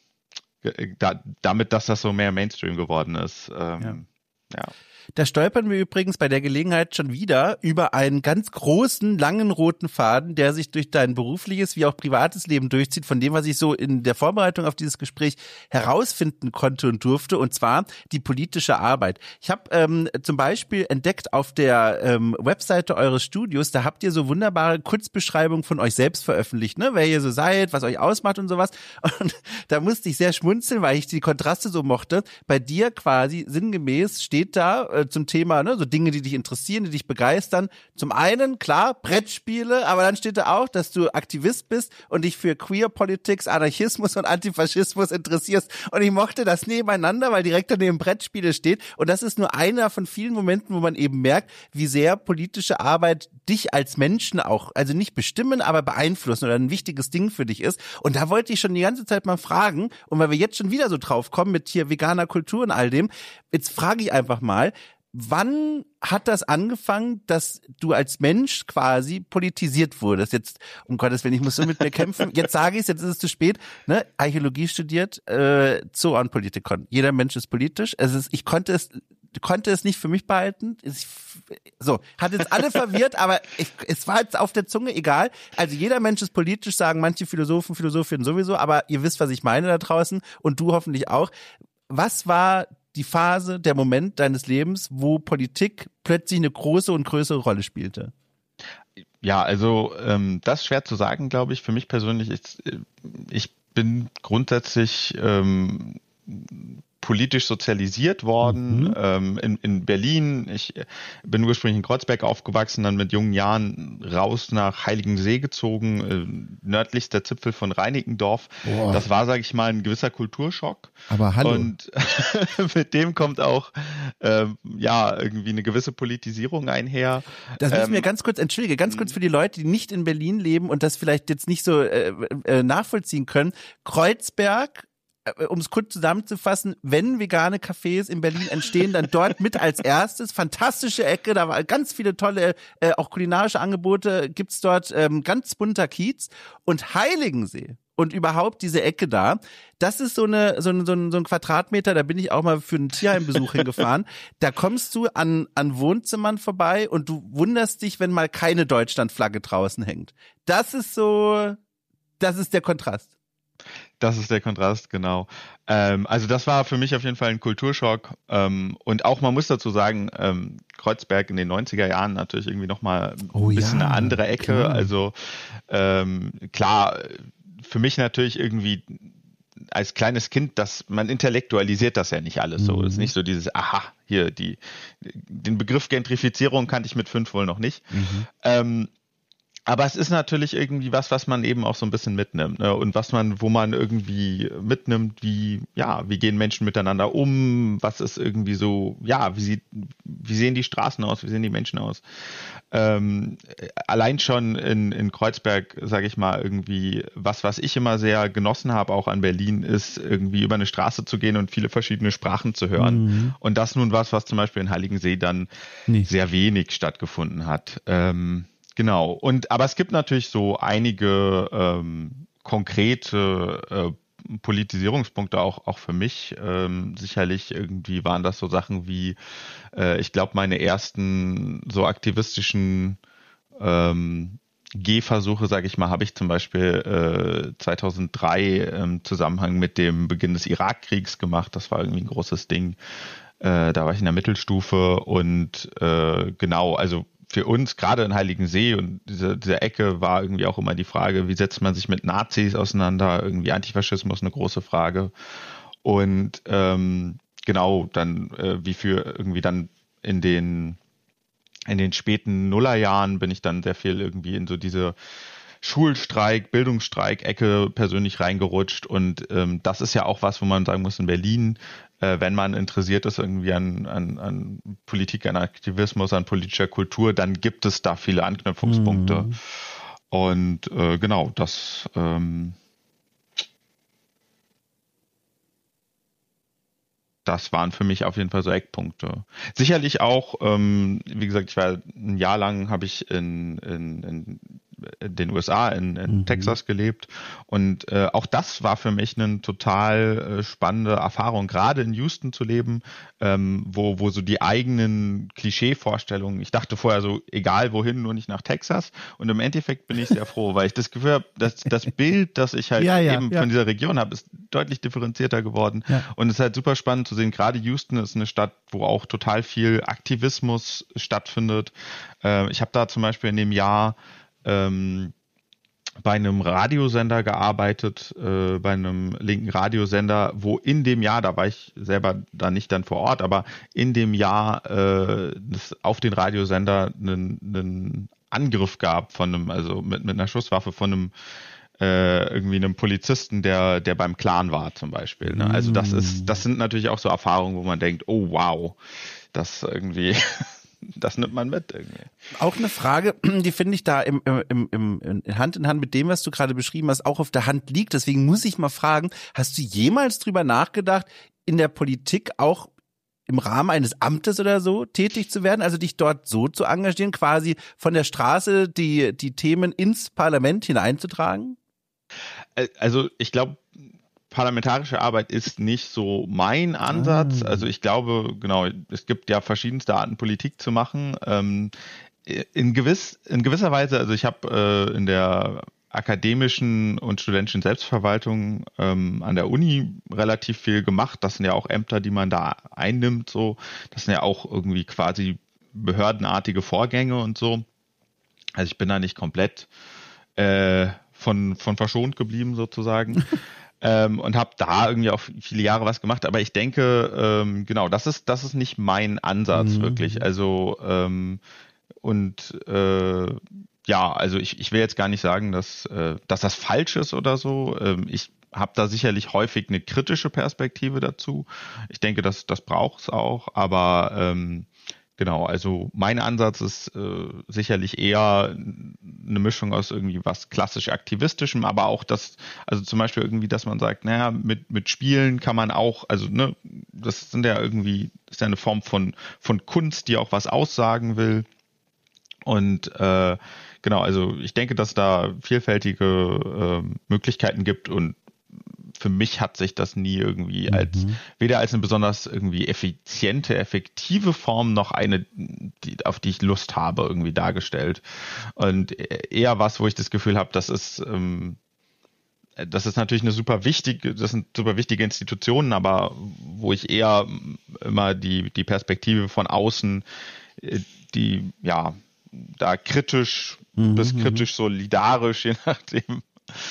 da, damit, dass das so mehr Mainstream geworden ist. Ähm, ja. ja. Da stolpern wir übrigens bei der Gelegenheit schon wieder über einen ganz großen, langen roten Faden, der sich durch dein berufliches wie auch privates Leben durchzieht, von dem, was ich so in der Vorbereitung auf dieses Gespräch herausfinden konnte und durfte, und zwar die politische Arbeit. Ich habe ähm, zum Beispiel entdeckt auf der ähm, Webseite eures Studios, da habt ihr so wunderbare Kurzbeschreibungen von euch selbst veröffentlicht, ne? Wer ihr so seid, was euch ausmacht und sowas. Und da musste ich sehr schmunzeln, weil ich die Kontraste so mochte. Bei dir quasi sinngemäß steht da, äh, zum Thema, ne, so Dinge, die dich interessieren, die dich begeistern. Zum einen, klar, Brettspiele, aber dann steht da auch, dass du Aktivist bist und dich für Queer Politics, Anarchismus und Antifaschismus interessierst. Und ich mochte das nebeneinander, weil direkt daneben Brettspiele steht. Und das ist nur einer von vielen Momenten, wo man eben merkt, wie sehr politische Arbeit dich als Menschen auch, also nicht bestimmen, aber beeinflussen oder ein wichtiges Ding für dich ist. Und da wollte ich schon die ganze Zeit mal fragen, und weil wir jetzt schon wieder so drauf kommen mit hier veganer Kultur und all dem, jetzt frage ich einfach mal, wann hat das angefangen, dass du als Mensch quasi politisiert wurdest? Jetzt, um Gottes Willen, ich muss so mit mir kämpfen. Jetzt sage ich es, jetzt ist es zu spät. Ne? Archäologie studiert, äh, Zoon Politikon. Jeder Mensch ist politisch. Es ist, ich konnte es konnte es nicht für mich behalten. Ich, so, hat jetzt alle verwirrt, aber ich, es war jetzt auf der Zunge, egal. Also jeder Mensch ist politisch, sagen manche Philosophen, Philosophinnen sowieso, aber ihr wisst, was ich meine da draußen und du hoffentlich auch. Was war die Phase, der Moment deines Lebens, wo Politik plötzlich eine große und größere Rolle spielte? Ja, also ähm, das ist schwer zu sagen, glaube ich. Für mich persönlich ist, ich bin grundsätzlich ähm, politisch sozialisiert worden, mhm. ähm, in, in Berlin. Ich bin ursprünglich in Kreuzberg aufgewachsen, dann mit jungen Jahren raus nach Heiligensee gezogen, äh, nördlichster Zipfel von Reinickendorf. Boah. Das war, sage ich mal, ein gewisser Kulturschock. Aber hallo. Und mit dem kommt auch äh, ja irgendwie eine gewisse Politisierung einher. Das müssen ähm, wir ganz kurz, entschuldige, ganz kurz für die Leute, die nicht in Berlin leben und das vielleicht jetzt nicht so äh, äh, nachvollziehen können. Kreuzberg, um es kurz zusammenzufassen, wenn vegane Cafés in Berlin entstehen, dann dort mit als erstes. Fantastische Ecke, da war ganz viele tolle, äh, auch kulinarische Angebote, gibt's dort, ähm, ganz bunter Kiez. Und Heiligensee und überhaupt diese Ecke da, das ist so eine so ein, so ein, so ein Quadratmeter, da bin ich auch mal für einen Tierheimbesuch hingefahren. Da kommst du an, an Wohnzimmern vorbei und du wunderst dich, wenn mal keine Deutschlandflagge draußen hängt. Das ist so, das ist der Kontrast. Das ist der Kontrast, genau. Ähm, also das war für mich auf jeden Fall ein Kulturschock. Ähm, und auch, man muss dazu sagen, ähm, Kreuzberg in den neunziger Jahren natürlich irgendwie nochmal ein oh, bisschen ja, eine andere Ecke. Klar. Also ähm, klar, für mich natürlich irgendwie als kleines Kind, dass man intellektualisiert das ja nicht alles so. Es mhm. ist nicht so dieses, aha, hier, die, den Begriff Gentrifizierung kannte ich mit fünf wohl noch nicht. Mhm. Ähm, Aber es ist natürlich irgendwie was, was man eben auch so ein bisschen mitnimmt, ne? Und was man, wo man irgendwie mitnimmt, wie, ja, wie gehen Menschen miteinander um, was ist irgendwie so, ja, wie sieht, wie sehen die Straßen aus, wie sehen die Menschen aus? Ähm, allein schon in, in Kreuzberg, sage ich mal, irgendwie, was, was ich immer sehr genossen habe, auch an Berlin, ist irgendwie über eine Straße zu gehen und viele verschiedene Sprachen zu hören. Mhm. Und das nun was, was zum Beispiel in Heiligensee dann nee. sehr wenig stattgefunden hat. Ähm, Genau, und aber es gibt natürlich so einige ähm, konkrete äh, Politisierungspunkte auch auch für mich. Ähm, sicherlich irgendwie waren das so Sachen wie, äh, ich glaube, meine ersten so aktivistischen ähm, Gehversuche, sage ich mal, habe ich zum Beispiel äh, zweitausenddrei im Zusammenhang mit dem Beginn des Irakkriegs gemacht. Das war irgendwie ein großes Ding. Äh, da war ich in der Mittelstufe und äh, genau, also für uns, gerade in Heiligensee und diese, diese Ecke, war irgendwie auch immer die Frage, wie setzt man sich mit Nazis auseinander? Irgendwie Antifaschismus eine große Frage. Und ähm, genau, dann äh, wie für irgendwie dann in den in den späten Nullerjahren bin ich dann sehr viel irgendwie in so diese Schulstreik, Bildungsstreik-Ecke persönlich reingerutscht. Und ähm, das ist ja auch was, wo man sagen muss, in Berlin, äh, wenn man interessiert ist irgendwie an, an, an Politik, an Aktivismus, an politischer Kultur, dann gibt es da viele Anknüpfungspunkte. Mhm. Und äh, genau, das ähm, das waren für mich auf jeden Fall so Eckpunkte. Sicherlich auch, ähm, wie gesagt, ich war ein Jahr lang, habe ich in, in, in den U S A, in, in mhm. Texas gelebt und äh, auch das war für mich eine total äh, spannende Erfahrung, gerade in Houston zu leben, ähm, wo, wo so die eigenen Klischeevorstellungen, ich dachte vorher so, egal wohin, nur nicht nach Texas und im Endeffekt bin ich sehr froh, weil ich das Gefühl habe, dass das Bild, das ich halt ja, ja, eben ja. von dieser Region habe, ist deutlich differenzierter geworden ja. und es ist halt super spannend zu sehen, gerade Houston ist eine Stadt, wo auch total viel Aktivismus stattfindet. Äh, ich habe da zum Beispiel in dem Jahr Ähm, bei einem Radiosender gearbeitet, äh, bei einem linken Radiosender, wo in dem Jahr, da war ich selber da nicht dann vor Ort, aber in dem Jahr äh, es auf den Radiosender einen, einen Angriff gab von einem, also mit, mit einer Schusswaffe von einem äh, irgendwie einem Polizisten, der, der beim Clan war zum Beispiel. Ne? Also das ist, das sind natürlich auch so Erfahrungen, wo man denkt, oh wow, das irgendwie. Das nimmt man mit irgendwie. Auch eine Frage, die finde ich da im, im, im, im Hand in Hand mit dem, was du gerade beschrieben hast, auch auf der Hand liegt. Deswegen muss ich mal fragen, hast du jemals drüber nachgedacht, in der Politik auch im Rahmen eines Amtes oder so tätig zu werden, also dich dort so zu engagieren, quasi von der Straße die, die Themen ins Parlament hineinzutragen? Also ich glaube, parlamentarische Arbeit ist nicht so mein Ansatz. Also ich glaube, genau, es gibt ja verschiedenste Arten, Politik zu machen. Ähm, in, gewiss, in gewisser Weise, also ich habe äh, in der akademischen und studentischen Selbstverwaltung ähm, an der Uni relativ viel gemacht. Das sind ja auch Ämter, die man da einnimmt. So, das sind ja auch irgendwie quasi behördenartige Vorgänge und so. Also ich bin da nicht komplett äh, von, von verschont geblieben sozusagen. Ähm, und habe da irgendwie auch viele Jahre was gemacht, aber ich denke, ähm, genau, das ist das ist nicht mein Ansatz mhm. wirklich. Also ähm, und äh, ja, also ich, ich will jetzt gar nicht sagen, dass äh, dass das falsch ist oder so. Ähm, ich habe da sicherlich häufig eine kritische Perspektive dazu. Ich denke, dass das braucht es auch, aber ähm, genau, also mein Ansatz ist äh, sicherlich eher eine Mischung aus irgendwie was klassisch aktivistischem, aber auch das, also zum Beispiel irgendwie, dass man sagt, naja, mit, mit Spielen kann man auch, also ne, das sind ja irgendwie, das ist ja eine Form von, von Kunst, die auch was aussagen will. Und äh, genau, also ich denke, dass da vielfältige äh, Möglichkeiten gibt und für mich hat sich das nie irgendwie als, mhm. weder als eine besonders irgendwie effiziente, effektive Form noch eine, die, auf die ich Lust habe, irgendwie dargestellt. Und eher was, wo ich das Gefühl habe, das ist, ähm, das ist natürlich eine super wichtige, das sind super wichtige Institutionen, aber wo ich eher immer die, die Perspektive von außen, die, ja, da kritisch mhm. bis kritisch solidarisch, je nachdem,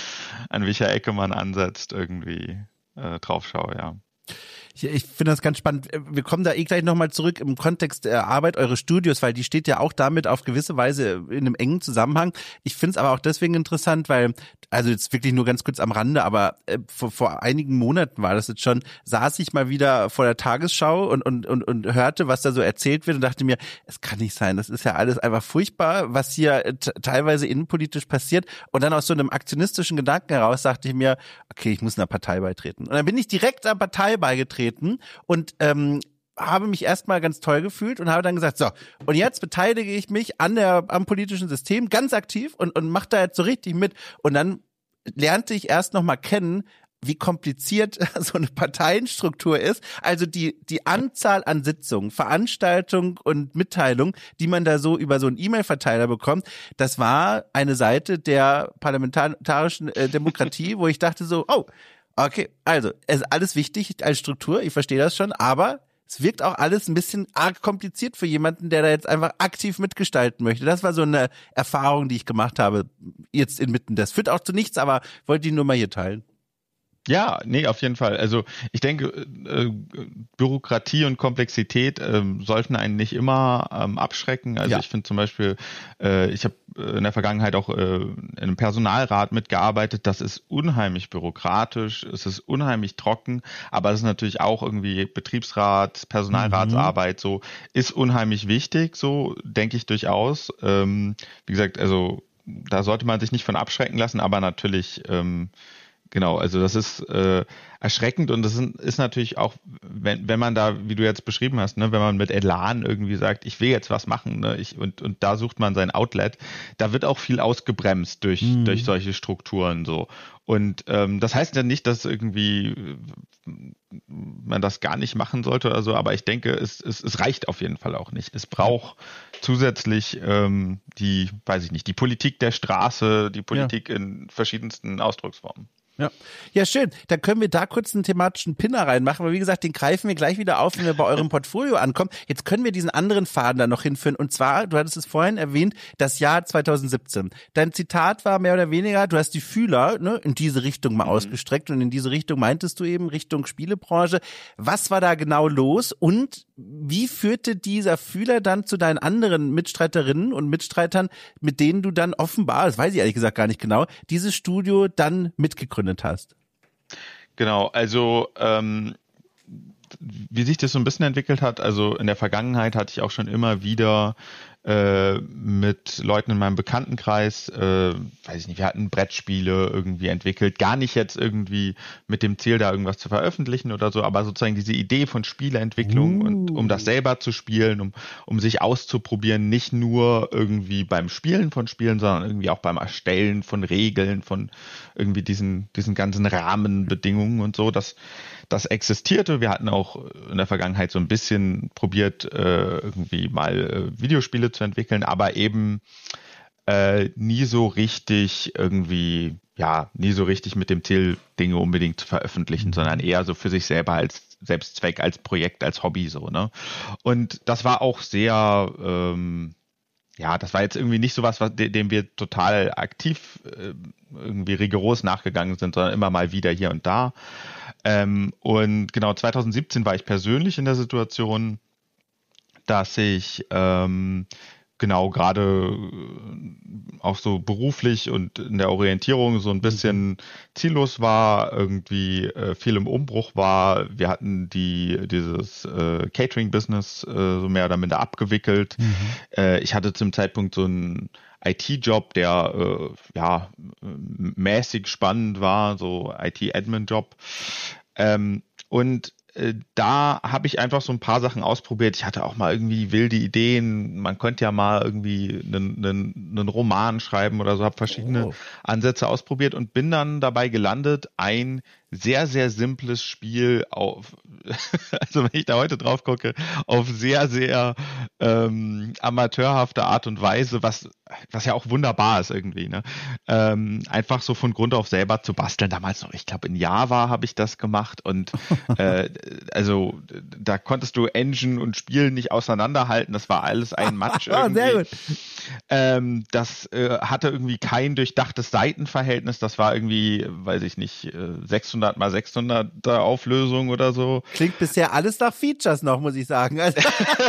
an welcher Ecke man ansetzt, irgendwie äh, drauf schaue, ja. Ich, ich finde das ganz spannend. Wir kommen da eh gleich nochmal zurück im Kontext der Arbeit eures Studios, weil die steht ja auch damit auf gewisse Weise in einem engen Zusammenhang. Ich finde es aber auch deswegen interessant, weil, also jetzt wirklich nur ganz kurz am Rande, aber äh, vor, vor einigen Monaten war das jetzt schon, saß ich mal wieder vor der Tagesschau und, und, und, und hörte, was da so erzählt wird und dachte mir, es kann nicht sein, das ist ja alles einfach furchtbar, was hier t- teilweise innenpolitisch passiert. Und dann aus so einem aktionistischen Gedanken heraus dachte ich mir, okay, ich muss einer Partei beitreten. Und dann bin ich direkt einer Partei beigetreten und ähm, habe mich erstmal ganz toll gefühlt und habe dann gesagt, so, und jetzt beteilige ich mich an der am politischen System ganz aktiv und und mache da jetzt so richtig mit. Und dann lernte ich erst noch mal kennen, wie kompliziert so eine Parteienstruktur ist. Also die die Anzahl an Sitzungen, Veranstaltungen und Mitteilungen, die man da so über so einen E-Mail-Verteiler bekommt, das war eine Seite der parlamentarischen äh, Demokratie, wo ich dachte so, oh, okay, also es ist alles wichtig als Struktur, ich verstehe das schon, aber es wirkt auch alles ein bisschen arg kompliziert für jemanden, der da jetzt einfach aktiv mitgestalten möchte. Das war so eine Erfahrung, die ich gemacht habe, jetzt inmitten des. Führt auch zu nichts, aber wollte die nur mal hier teilen. Ja, nee, auf jeden Fall. Also ich denke, äh, Bürokratie und Komplexität äh, sollten einen nicht immer ähm, abschrecken. Also ja. Ich finde zum Beispiel, äh, ich habe in der Vergangenheit auch äh, in einem Personalrat mitgearbeitet. Das ist unheimlich bürokratisch, es ist unheimlich trocken, aber es ist natürlich auch irgendwie Betriebsrat, Personalratsarbeit, mhm. so ist unheimlich wichtig, so denke ich durchaus. Ähm, wie gesagt, also da sollte man sich nicht von abschrecken lassen, aber natürlich ähm, Genau, also das ist äh, erschreckend und das ist, ist natürlich auch, wenn wenn man da, wie du jetzt beschrieben hast, ne, wenn man mit Elan irgendwie sagt, ich will jetzt was machen, ne, ich und und da sucht man sein Outlet, da wird auch viel ausgebremst durch mhm. durch solche Strukturen so. Und ähm, das heißt ja nicht, dass irgendwie man das gar nicht machen sollte oder so, aber ich denke, es es, es reicht auf jeden Fall auch nicht. Es braucht zusätzlich ähm, die, weiß ich nicht, die Politik der Straße, die Politik ja. in verschiedensten Ausdrucksformen. Ja. ja, schön. Dann können wir da kurz einen thematischen Pinner reinmachen, weil wie gesagt, den greifen wir gleich wieder auf, wenn wir bei eurem Portfolio ankommen. Jetzt können wir diesen anderen Faden da noch hinführen. Und zwar, du hattest es vorhin erwähnt, das Jahr zwanzig siebzehn. Dein Zitat war mehr oder weniger, du hast die Fühler ne, in diese Richtung mal mhm. ausgestreckt und in diese Richtung meintest du eben, Richtung Spielebranche. Was war da genau los und wie führte dieser Fühler dann zu deinen anderen Mitstreiterinnen und Mitstreitern, mit denen du dann offenbar, das weiß ich ehrlich gesagt gar nicht genau, dieses Studio dann mitgegründet hast? Genau, also ähm, wie sich das so ein bisschen entwickelt hat, also in der Vergangenheit hatte ich auch schon immer wieder äh, mit Leuten in meinem Bekanntenkreis, äh, weiß ich nicht, wir hatten Brettspiele irgendwie entwickelt, gar nicht jetzt irgendwie mit dem Ziel, da irgendwas zu veröffentlichen oder so, aber sozusagen diese Idee von Spieleentwicklung uh. und um das selber zu spielen, um, um sich auszuprobieren, nicht nur irgendwie beim Spielen von Spielen, sondern irgendwie auch beim Erstellen von Regeln, von irgendwie diesen, diesen ganzen Rahmenbedingungen und so, das Das existierte. Wir hatten auch in der Vergangenheit so ein bisschen probiert, äh, irgendwie mal äh, Videospiele zu entwickeln, aber eben äh, nie so richtig irgendwie, ja, nie so richtig mit dem Ziel, Dinge unbedingt zu veröffentlichen, sondern eher so für sich selber als Selbstzweck, als Projekt, als Hobby so, ne? Und das war auch sehr, ähm, ja, das war jetzt irgendwie nicht so was, was dem wir total aktiv äh, irgendwie rigoros nachgegangen sind, sondern immer mal wieder hier und da. Ähm, und genau, zwanzig siebzehn war ich persönlich in der Situation, dass ich ähm, genau gerade auch so beruflich und in der Orientierung so ein bisschen ziellos war, irgendwie äh, viel im Umbruch war. Wir hatten die dieses äh, Catering-Business äh, so mehr oder minder abgewickelt. Mhm. Äh, ich hatte zum Zeitpunkt so einen I T-Job, der äh, ja mäßig spannend war, so I T-Admin-Job. Ähm, und äh, da habe ich einfach so ein paar Sachen ausprobiert. Ich hatte auch mal irgendwie wilde Ideen. Man könnte ja mal irgendwie einen, einen, einen Roman schreiben oder so. Habe verschiedene oh. Ansätze ausprobiert und bin dann dabei gelandet, ein sehr, sehr simples Spiel auf, also wenn ich da heute drauf gucke, auf sehr, sehr ähm, amateurhafte Art und Weise, was, was ja auch wunderbar ist irgendwie, ne? Ähm, einfach so von Grund auf selber zu basteln. Damals noch, ich glaube in Java habe ich das gemacht und äh, also da konntest du Engine und Spiel nicht auseinanderhalten. Das war alles ein Matsch irgendwie. Sehr gut. Ähm, das äh, hatte irgendwie kein durchdachtes Seitenverhältnis. Das war irgendwie, weiß ich nicht, sechshundert mal sechshundert Auflösung oder so. Klingt bisher alles nach Features noch, muss ich sagen. Also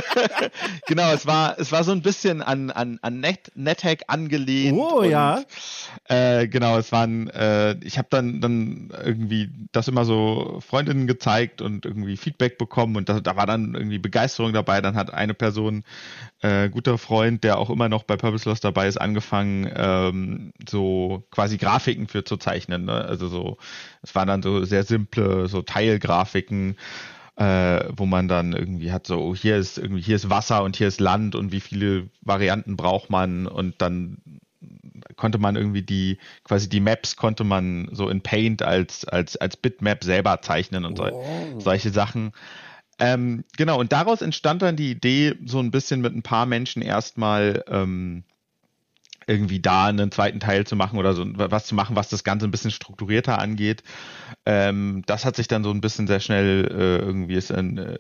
genau, es war es war so ein bisschen an an an Net, NetHack angelehnt. Oh und, ja. Äh, genau, es waren. Äh, ich habe dann dann irgendwie das immer so Freundinnen gezeigt und irgendwie Feedback bekommen und da, da war dann irgendwie Begeisterung dabei. Dann hat eine Person, äh, guter Freund, der auch immer noch bei Purpose Lost dabei ist, angefangen ähm, so quasi Grafiken für zu zeichnen. Ne? Also so, es waren dann so sehr simple so Teilgrafiken, äh, wo man dann irgendwie hat so, oh, hier ist irgendwie hier ist Wasser und hier ist Land und wie viele Varianten braucht man und dann konnte man irgendwie die quasi die Maps konnte man so in Paint als als als Bitmap selber zeichnen und so, oh. solche Sachen. Ähm, genau, und daraus entstand dann die Idee, so ein bisschen mit ein paar Menschen erstmal ähm, irgendwie da einen zweiten Teil zu machen oder so was zu machen, was das Ganze ein bisschen strukturierter angeht. Ähm, das hat sich dann so ein bisschen sehr schnell äh, irgendwie ist, äh,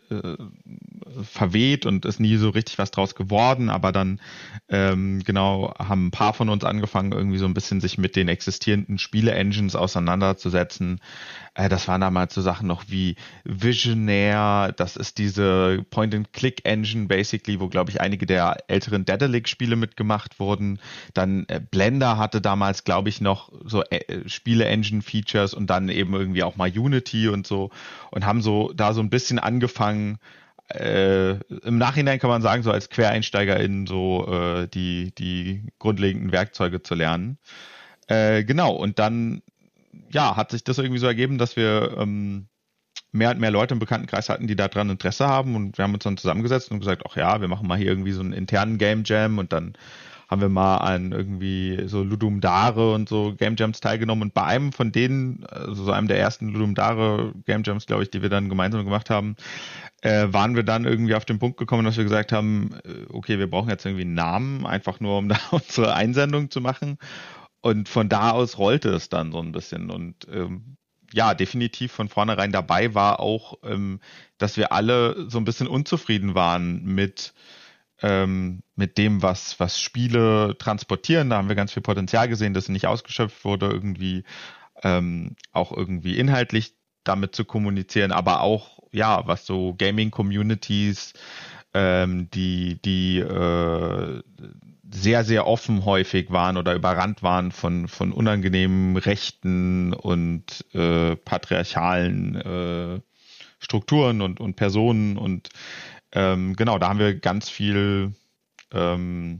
verweht und ist nie so richtig was draus geworden, aber dann ähm, genau haben ein paar von uns angefangen, irgendwie so ein bisschen sich mit den existierenden Spiele-Engines auseinanderzusetzen. Äh, das waren damals so Sachen noch wie Visionaire, das ist diese Point-and-Click-Engine basically, wo glaube ich einige der älteren Daedalic-Spiele mitgemacht wurden. Dann äh, Blender hatte damals, glaube ich, noch so äh, Spiele-Engine-Features und dann eben irgendwie auch mal Unity und so und haben so da so ein bisschen angefangen, äh, im Nachhinein kann man sagen, so als QuereinsteigerInnen so äh, die, die grundlegenden Werkzeuge zu lernen. Äh, genau, und dann ja, hat sich das irgendwie so ergeben, dass wir ähm, mehr und mehr Leute im Bekanntenkreis hatten, die daran Interesse haben und wir haben uns dann zusammengesetzt und gesagt, ach ja, wir machen mal hier irgendwie so einen internen Game Jam und dann haben wir mal an irgendwie so Ludum Dare und so Game Jams teilgenommen und bei einem von denen, also so einem der ersten Ludum Dare Game Jams, glaube ich, die wir dann gemeinsam gemacht haben, äh, waren wir dann irgendwie auf den Punkt gekommen, dass wir gesagt haben, okay, wir brauchen jetzt irgendwie einen Namen, einfach nur um da unsere Einsendung zu machen. und von da aus rollte es dann so ein bisschen. Und ähm, ja, definitiv von vornherein dabei war auch, ähm, dass wir alle so ein bisschen unzufrieden waren mit, ähm, mit dem, was, was Spiele transportieren. Da haben wir ganz viel Potenzial gesehen, das nicht ausgeschöpft wurde, irgendwie ähm, auch irgendwie inhaltlich damit zu kommunizieren, aber auch, ja, was so Gaming-Communities, ähm, die, die äh, sehr, sehr offen häufig waren oder überrannt waren von, von unangenehmen Rechten und äh, patriarchalen äh, Strukturen und, und Personen. Und ähm, genau, da haben wir ganz viel, ähm,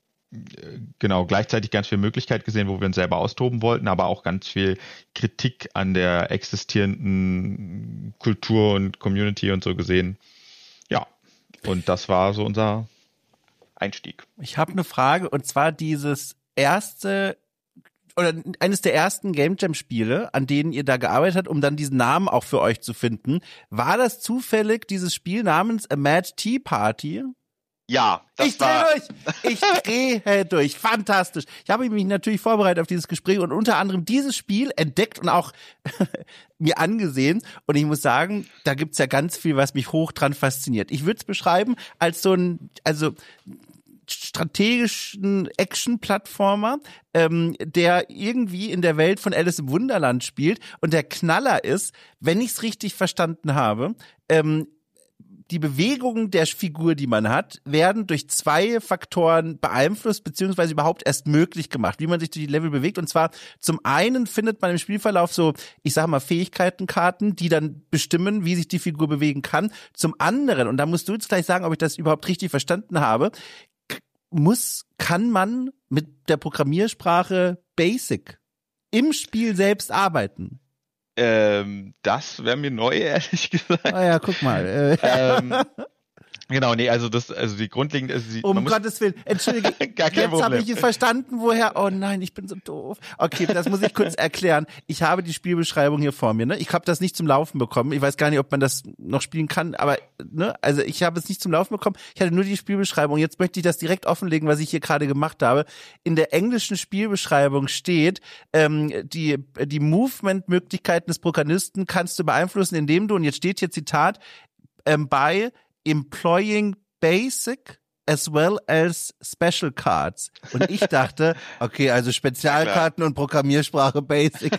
genau, gleichzeitig ganz viel Möglichkeit gesehen, wo wir uns selber austoben wollten, aber auch ganz viel Kritik an der existierenden Kultur und Community und so gesehen. Ja, und das war so unser Einstieg. Ich habe eine Frage, und zwar dieses erste oder eines der ersten Game Jam Spiele, an denen ihr da gearbeitet habt, um dann diesen Namen auch für euch zu finden. War das zufällig dieses Spiel namens A Mad Tea Party? Ja, das ich drehe durch. Ich drehe durch. Fantastisch. Ich habe mich natürlich vorbereitet auf dieses Gespräch und unter anderem dieses Spiel entdeckt und auch mir angesehen. Und ich muss sagen, da gibt's ja ganz viel, was mich hoch dran fasziniert. Ich würde es beschreiben als so ein, also strategischen Action-Plattformer, ähm, der irgendwie in der Welt von Alice im Wunderland spielt. Und der Knaller ist, wenn ich es richtig verstanden habe, ähm, die Bewegungen der Figur, die man hat, werden durch zwei Faktoren beeinflusst, beziehungsweise überhaupt erst möglich gemacht, wie man sich durch die Level bewegt. Und zwar zum einen findet man im Spielverlauf so, ich sag mal, Fähigkeitenkarten, die dann bestimmen, wie sich die Figur bewegen kann. Zum anderen, und da musst du jetzt gleich sagen, ob ich das überhaupt richtig verstanden habe, muss, kann man mit der Programmiersprache Basic im Spiel selbst arbeiten? Ähm, das wäre mir neu, ehrlich gesagt. Ah ja, guck mal. ähm, genau, nee, also das, also die grundlegende, also die, um Gottes Willen, entschuldige, gar kein jetzt habe Problem. ich es verstanden, woher, oh nein, ich bin so doof. Okay, das muss ich kurz erklären. Ich habe die Spielbeschreibung hier vor mir, ne? Ich habe das nicht zum Laufen bekommen. Ich weiß gar nicht, ob man das noch spielen kann, aber, ne? Also ich habe es nicht zum Laufen bekommen. Ich hatte nur die Spielbeschreibung. Jetzt möchte ich das direkt offenlegen, was ich hier gerade gemacht habe. In der englischen Spielbeschreibung steht, ähm, die, die Movement-Möglichkeiten des Protagonisten kannst du beeinflussen, indem du, und jetzt steht hier Zitat, ähm, bei employing basic as well as special cards. Und ich dachte, okay, also Spezialkarten und Programmiersprache basic.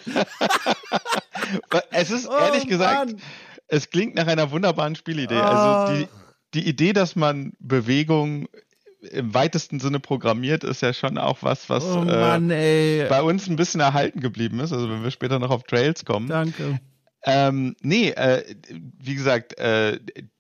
Es ist Oh, ehrlich gesagt, Mann. es klingt nach einer wunderbaren Spielidee. Oh. Also die, die Idee, dass man Bewegung im weitesten Sinne programmiert, ist ja schon auch was, was Oh Mann, äh, ey. bei uns ein bisschen erhalten geblieben ist. Also wenn wir später noch auf Trails kommen. Danke. Ähm, nee, äh, wie gesagt, äh,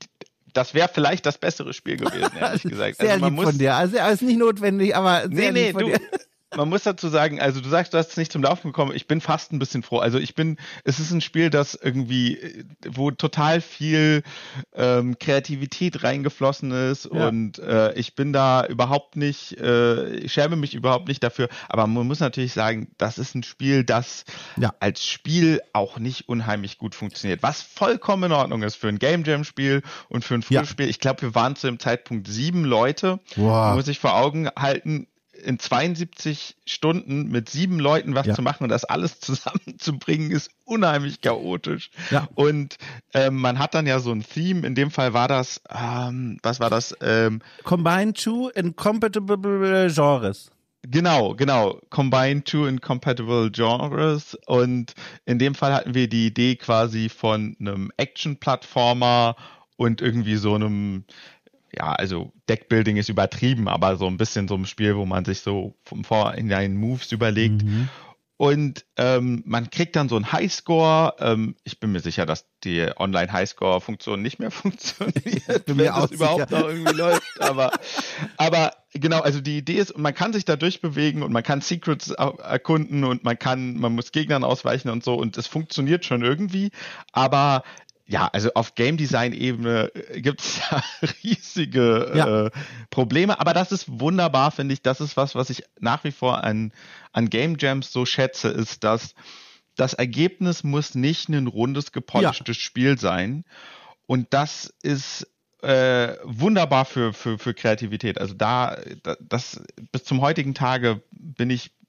das wäre vielleicht das bessere Spiel gewesen, ehrlich gesagt. Sehr also man lieb muss, von dir. Also, ist nicht notwendig, aber sehr Nee, lieb nee, von du, dir. man muss dazu sagen, also du sagst, du hast es nicht zum Laufen bekommen. Ich bin fast ein bisschen froh. Also ich bin, es ist ein Spiel, das irgendwie, wo total viel ähm, Kreativität reingeflossen ist Ja. und äh, ich bin da überhaupt nicht, äh, ich schäme mich überhaupt nicht dafür. Aber man muss natürlich sagen, das ist ein Spiel, das Ja. als Spiel auch nicht unheimlich gut funktioniert. Was vollkommen in Ordnung ist für ein Game Jam Spiel und für ein Ja. Frühspiel. Ich glaube, wir waren zu dem Zeitpunkt sieben Leute. Wow. Muss ich vor Augen halten, in zweiundsiebzig Stunden mit sieben Leuten was Ja. zu machen und das alles zusammenzubringen, ist unheimlich chaotisch. Ja. Und ähm, man hat dann ja so ein Theme. In dem Fall war das, ähm, was war das? Ähm, Combine two incompatible genres. Genau, genau. Combine two incompatible genres. Und in dem Fall hatten wir die Idee quasi von einem Action-Plattformer und irgendwie so einem, ja, also Deckbuilding ist übertrieben, aber so ein bisschen so ein Spiel, wo man sich so vom Vorhinein Moves überlegt. Mhm. Und ähm, man kriegt dann so einen Highscore. Ähm, ich bin mir sicher, dass die Online-Highscore-Funktion nicht mehr funktioniert, bin wenn mir auch das überhaupt sicher. noch irgendwie läuft. Aber, aber genau, also die Idee ist, man kann sich da durchbewegen und man kann Secrets erkunden und man kann, man muss Gegnern ausweichen und so und es funktioniert schon irgendwie. Aber ja, also auf Game Design Ebene gibt es da riesige Ja. äh, Probleme, aber das ist wunderbar, finde ich. Das ist was, was ich nach wie vor an, an Game Jams so schätze, ist, dass das Ergebnis muss nicht ein rundes, gepolischtes Spiel sein. Und das ist äh, wunderbar für, für, für Kreativität. Also da, da, das bis zum heutigen Tage bin ich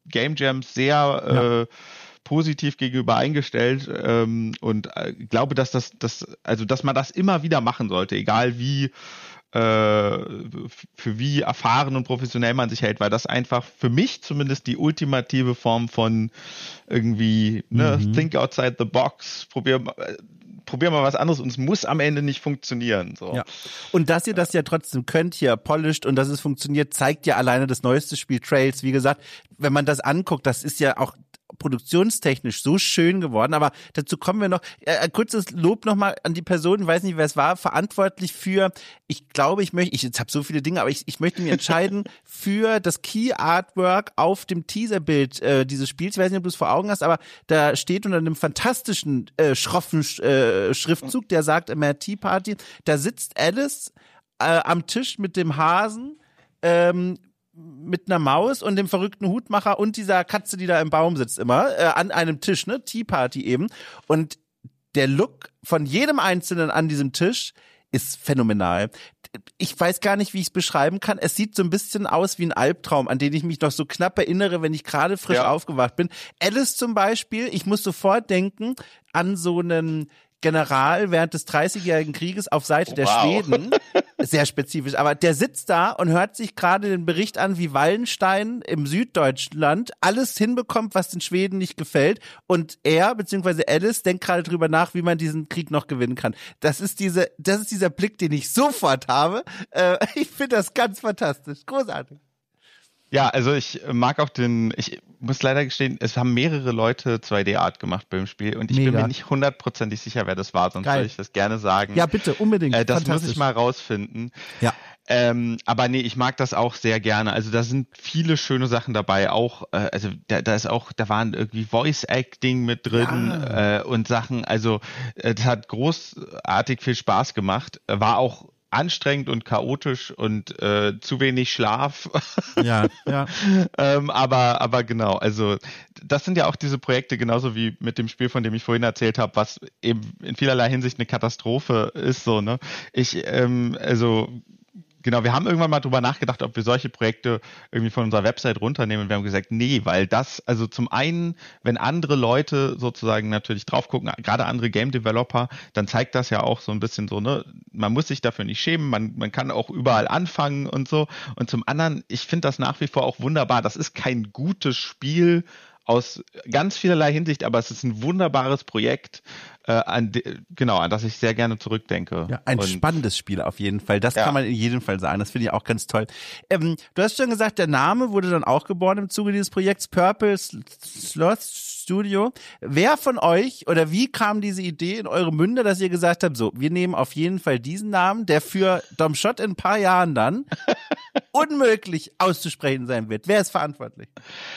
Game Jams sehr ja. äh, positiv gegenüber eingestellt ähm, und äh, glaube, dass das, das, also dass man das immer wieder machen sollte, egal wie für wie erfahren und professionell man sich hält, weil das einfach für mich zumindest die ultimative Form von irgendwie ne, mhm. think outside the box, probier, probier mal was anderes und es muss am Ende nicht funktionieren. So. Ja. Und dass ihr das ja trotzdem könnt, hier polished und dass es funktioniert, zeigt ja alleine das neueste Spiel Trails. Wie gesagt, wenn man das anguckt, das ist ja auch produktionstechnisch so schön geworden, aber dazu kommen wir noch. Äh, kurzes Lob nochmal an die Person, ich weiß nicht, wer es war, verantwortlich für, ich glaube, ich möchte, ich jetzt habe so viele Dinge, aber ich, ich möchte mich entscheiden für das Key Artwork auf dem Teaserbild äh, dieses Spiels. Ich weiß nicht, ob du es vor Augen hast, aber da steht unter einem fantastischen, äh, schroffen äh, Schriftzug, der sagt immer Tea Party, da sitzt Alice äh, am Tisch mit dem Hasen, ähm, mit einer Maus und dem verrückten Hutmacher und dieser Katze, die da im Baum sitzt immer, äh, an einem Tisch, ne, Tea Party eben. Und der Look von jedem Einzelnen an diesem Tisch ist phänomenal. Ich weiß gar nicht, wie ich es beschreiben kann. Es sieht so ein bisschen aus wie ein Albtraum, an den ich mich noch so knapp erinnere, wenn ich gerade frisch ja. aufgewacht bin. Alice zum Beispiel, ich muss sofort denken an so einen General während des dreißigjährigen Krieges auf Seite der wow. Schweden, sehr spezifisch, aber der sitzt da und hört sich gerade den Bericht an, wie Wallenstein im Süddeutschland alles hinbekommt, was den Schweden nicht gefällt und er, beziehungsweise Alice, denkt gerade drüber nach, wie man diesen Krieg noch gewinnen kann. Das ist diese, das ist dieser Blick, den ich sofort habe. Äh, ich finde das ganz fantastisch, großartig. Ja, also ich mag auch den, ich muss leider gestehen, es haben mehrere Leute zwei D-Art gemacht beim Spiel und ich Mega. bin mir nicht hundertprozentig sicher, wer das war, sonst würde ich das gerne sagen. Ja, bitte, unbedingt. Äh, das muss ich mal rausfinden. Ja. Ähm, aber nee, ich mag das auch sehr gerne. Also da sind viele schöne Sachen dabei. Auch, äh, also da, da ist auch, da waren irgendwie Voice-Acting mit drin ja. äh, und Sachen. Also es hat großartig viel Spaß gemacht. War auch anstrengend und chaotisch und äh, zu wenig Schlaf. Ja, ja. ähm, aber, aber genau, also das sind ja auch diese Projekte, genauso wie mit dem Spiel, von dem ich vorhin erzählt habe, was eben in vielerlei Hinsicht eine Katastrophe ist, so, ne? Ich, ähm, also Genau, wir haben irgendwann mal drüber nachgedacht, ob wir solche Projekte irgendwie von unserer Website runternehmen. Wir haben gesagt, nee, weil das, also zum einen, wenn andere Leute sozusagen natürlich drauf gucken, gerade andere Game Developer, dann zeigt das ja auch so ein bisschen so, ne, man muss sich dafür nicht schämen, man, man kann auch überall anfangen und so. Und zum anderen, ich finde das nach wie vor auch wunderbar. Das ist kein gutes Spiel aus ganz vielerlei Hinsicht, aber es ist ein wunderbares Projekt, äh, an de, genau, an das ich sehr gerne zurückdenke. Ja, ein und, spannendes Spiel auf jeden Fall. Das ja. kann man in jedem Fall sagen. Das finde ich auch ganz toll. Ähm, du hast schon gesagt, der Name wurde dann auch geboren im Zuge dieses Projekts, Purple Sloth Studio. Wer von euch oder wie kam diese Idee in eure Münder, dass ihr gesagt habt, so, wir nehmen auf jeden Fall diesen Namen, der für Dom Schott in ein paar Jahren dann unmöglich auszusprechen sein wird. Wer ist verantwortlich?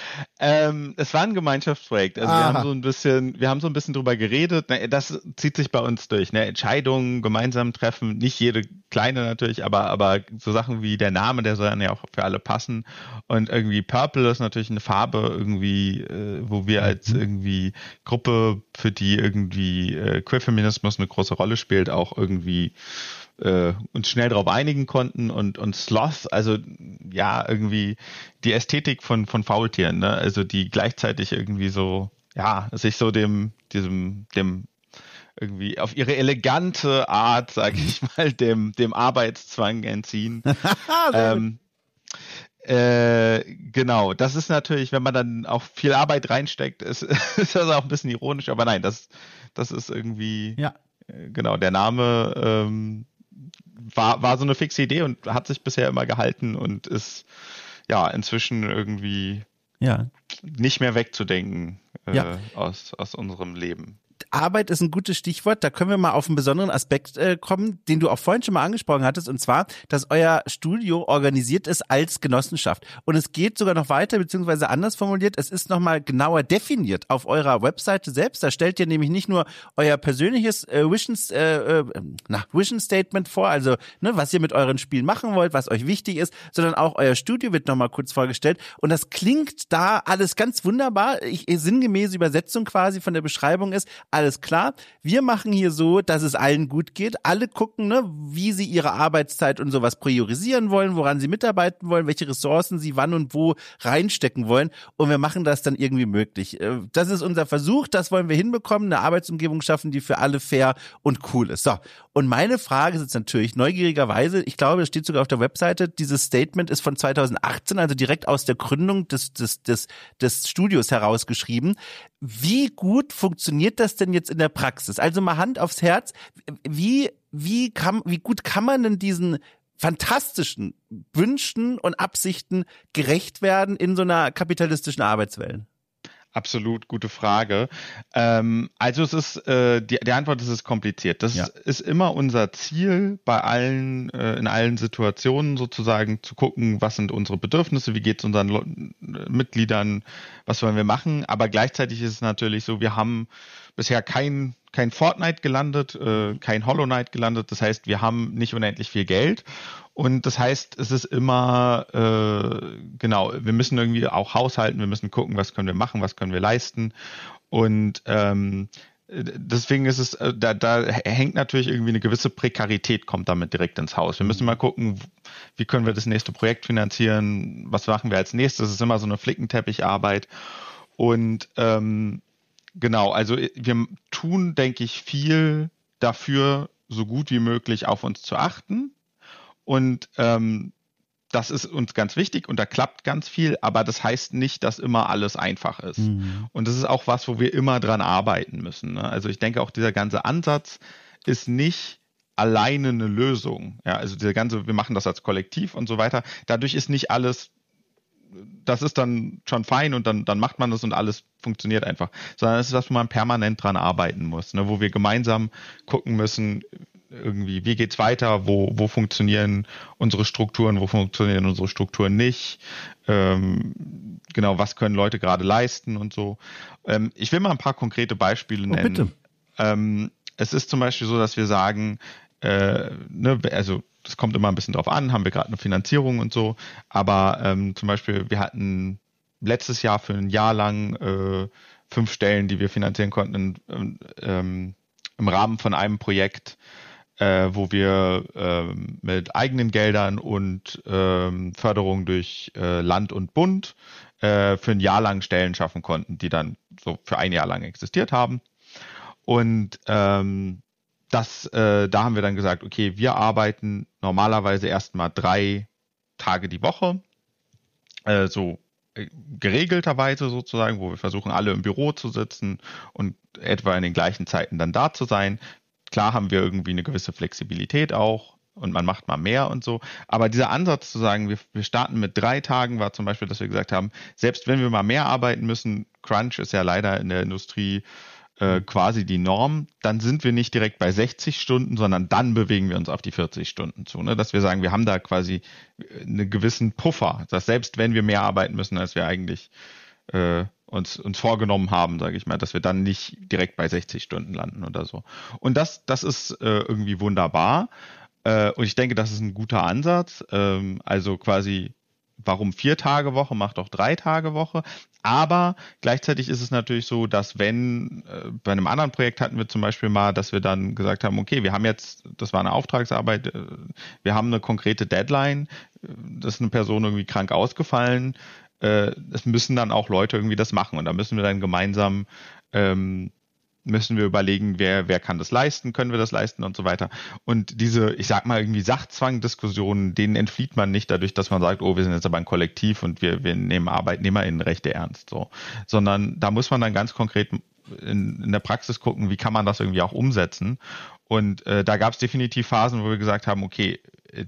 Ähm, es war ein Gemeinschaftsprojekt. Also Aha. wir haben so ein bisschen, wir haben so ein bisschen drüber geredet. Das zieht sich bei uns durch. Ne? Entscheidungen gemeinsam treffen. Nicht jede kleine natürlich, aber aber so Sachen wie der Name, der soll dann ja auch für alle passen. Und irgendwie Purple ist natürlich eine Farbe irgendwie, äh, wo wir als irgendwie Gruppe, für die irgendwie äh, Queerfeminismus eine große Rolle spielt, auch irgendwie äh, uns schnell darauf einigen konnten und und Sloth, also ja, irgendwie die Ästhetik von von Faultieren, ne? Also die gleichzeitig irgendwie so, ja, sich so dem diesem dem irgendwie auf ihre elegante Art, sage ich mal, dem dem Arbeitszwang entziehen. ähm, äh, genau, das ist natürlich, wenn man dann auch viel Arbeit reinsteckt, ist, ist das auch ein bisschen ironisch, aber nein, das das ist irgendwie, ja. äh, genau, der Name ähm, war war so eine fixe Idee und hat sich bisher immer gehalten und ist ja inzwischen irgendwie ja. nicht mehr wegzudenken äh, ja. aus aus unserem Leben. Arbeit ist ein gutes Stichwort. Da können wir mal auf einen besonderen Aspekt äh, kommen, den du auch vorhin schon mal angesprochen hattest, und zwar, dass euer Studio organisiert ist als Genossenschaft. Und es geht sogar noch weiter, beziehungsweise anders formuliert, es ist nochmal genauer definiert auf eurer Webseite selbst. Da stellt ihr nämlich nicht nur euer persönliches äh, Vision, äh, äh, na, Vision Statement vor, also ne, was ihr mit euren Spielen machen wollt, was euch wichtig ist, sondern auch euer Studio wird nochmal kurz vorgestellt. Und das klingt da alles ganz wunderbar. Ich, sinngemäße Übersetzung quasi von der Beschreibung ist, alles klar, wir machen hier so, dass es allen gut geht. Alle gucken, ne, wie sie ihre Arbeitszeit und sowas priorisieren wollen, woran sie mitarbeiten wollen, welche Ressourcen sie wann und wo reinstecken wollen. Und wir machen das dann irgendwie möglich. Das ist unser Versuch, das wollen wir hinbekommen, eine Arbeitsumgebung schaffen, die für alle fair und cool ist. So, und meine Frage ist jetzt natürlich neugierigerweise, ich glaube, es steht sogar auf der Webseite, dieses Statement ist von zweitausendachtzehn, also direkt aus der Gründung des, des, des, des Studios herausgeschrieben. Wie gut funktioniert das denn jetzt in der Praxis? Also mal Hand aufs Herz, wie, wie, kann, wie gut kann man denn diesen fantastischen Wünschen und Absichten gerecht werden in so einer kapitalistischen Arbeitswelt? Absolut, gute Frage. Ähm, also es ist, äh, die, die Antwort ist, es ist kompliziert. Das Ja. ist, ist immer unser Ziel, bei allen, äh, in allen Situationen sozusagen zu gucken, was sind unsere Bedürfnisse, wie geht es unseren Le- Mitgliedern, was wollen wir machen. Aber gleichzeitig ist es natürlich so, wir haben bisher kein, kein Fortnite gelandet, äh, kein Hollow Knight gelandet. Das heißt, wir haben nicht unendlich viel Geld. Und das heißt, es ist immer, äh, genau, wir müssen irgendwie auch haushalten, wir müssen gucken, was können wir machen, was können wir leisten. Und ähm, deswegen ist es, da, da hängt natürlich irgendwie eine gewisse Prekarität, kommt damit direkt ins Haus. Wir müssen mal gucken, wie können wir das nächste Projekt finanzieren, was machen wir als nächstes. Das ist immer so eine Flickenteppich-Arbeit. Und ähm, genau, also wir tun, denke ich, viel dafür, so gut wie möglich auf uns zu achten. Und ähm, das ist uns ganz wichtig und da klappt ganz viel, aber das heißt nicht, dass immer alles einfach ist. Mhm. Und das ist auch was, wo wir immer dran arbeiten müssen. Ne? Also ich denke auch, dieser ganze Ansatz ist nicht alleine eine Lösung. Ja, also dieser ganze, wir machen das als Kollektiv und so weiter. Dadurch ist nicht alles, das ist dann schon fein und dann, dann macht man das und alles funktioniert einfach. Sondern es ist was, wo man permanent dran arbeiten muss, ne? Wo wir gemeinsam gucken müssen, irgendwie, wie geht's weiter, wo, wo funktionieren unsere Strukturen, wo funktionieren unsere Strukturen nicht, ähm, genau, was können Leute gerade leisten und so. Ähm, ich will mal ein paar konkrete Beispiele nennen. Oh, bitte. Ähm, es ist zum Beispiel so, dass wir sagen, äh, ne, also das kommt immer ein bisschen drauf an, haben wir gerade eine Finanzierung und so, aber ähm, zum Beispiel, wir hatten letztes Jahr für ein Jahr lang äh, fünf Stellen, die wir finanzieren konnten, in, ähm, im Rahmen von einem Projekt, Äh, wo wir ähm, mit eigenen Geldern und ähm, Förderung durch äh, Land und Bund äh, für ein Jahr lang Stellen schaffen konnten, die dann so für ein Jahr lang existiert haben. Und ähm, das, äh, da haben wir dann gesagt, okay, wir arbeiten normalerweise erstmal drei Tage die Woche, äh, so äh, geregelterweise sozusagen, wo wir versuchen, alle im Büro zu sitzen und etwa in den gleichen Zeiten dann da zu sein. Klar haben wir irgendwie eine gewisse Flexibilität auch und man macht mal mehr und so. Aber dieser Ansatz zu sagen, wir, wir starten mit drei Tagen, war zum Beispiel, dass wir gesagt haben, selbst wenn wir mal mehr arbeiten müssen, Crunch ist ja leider in der Industrie äh, quasi die Norm, dann sind wir nicht direkt bei sechzig Stunden, sondern dann bewegen wir uns auf die vierzig Stunden zu. Ne? Dass wir sagen, wir haben da quasi einen gewissen Puffer, dass selbst wenn wir mehr arbeiten müssen, als wir eigentlich äh, uns, uns vorgenommen haben, sage ich mal, dass wir dann nicht direkt bei sechzig Stunden landen oder so. Und das, das ist äh, irgendwie wunderbar. Äh, und ich denke, das ist ein guter Ansatz. Ähm, also quasi, warum vier Tage Woche, macht auch drei Tage Woche. Aber gleichzeitig ist es natürlich so, dass wenn, äh, bei einem anderen Projekt hatten wir zum Beispiel mal, dass wir dann gesagt haben, okay, wir haben jetzt, das war eine Auftragsarbeit, äh, wir haben eine konkrete Deadline, äh, das ist eine Person irgendwie krank ausgefallen, es müssen dann auch Leute irgendwie das machen und da müssen wir dann gemeinsam ähm, müssen wir überlegen, wer wer kann das leisten, können wir das leisten und so weiter. Und diese, ich sag mal irgendwie Sachzwang-Diskussionen, denen entflieht man nicht dadurch, dass man sagt, oh, wir sind jetzt aber ein Kollektiv und wir wir nehmen ArbeitnehmerInnenrechte ernst, so, sondern da muss man dann ganz konkret in, in der Praxis gucken, wie kann man das irgendwie auch umsetzen. Und äh, da gab es definitiv Phasen, wo wir gesagt haben, okay,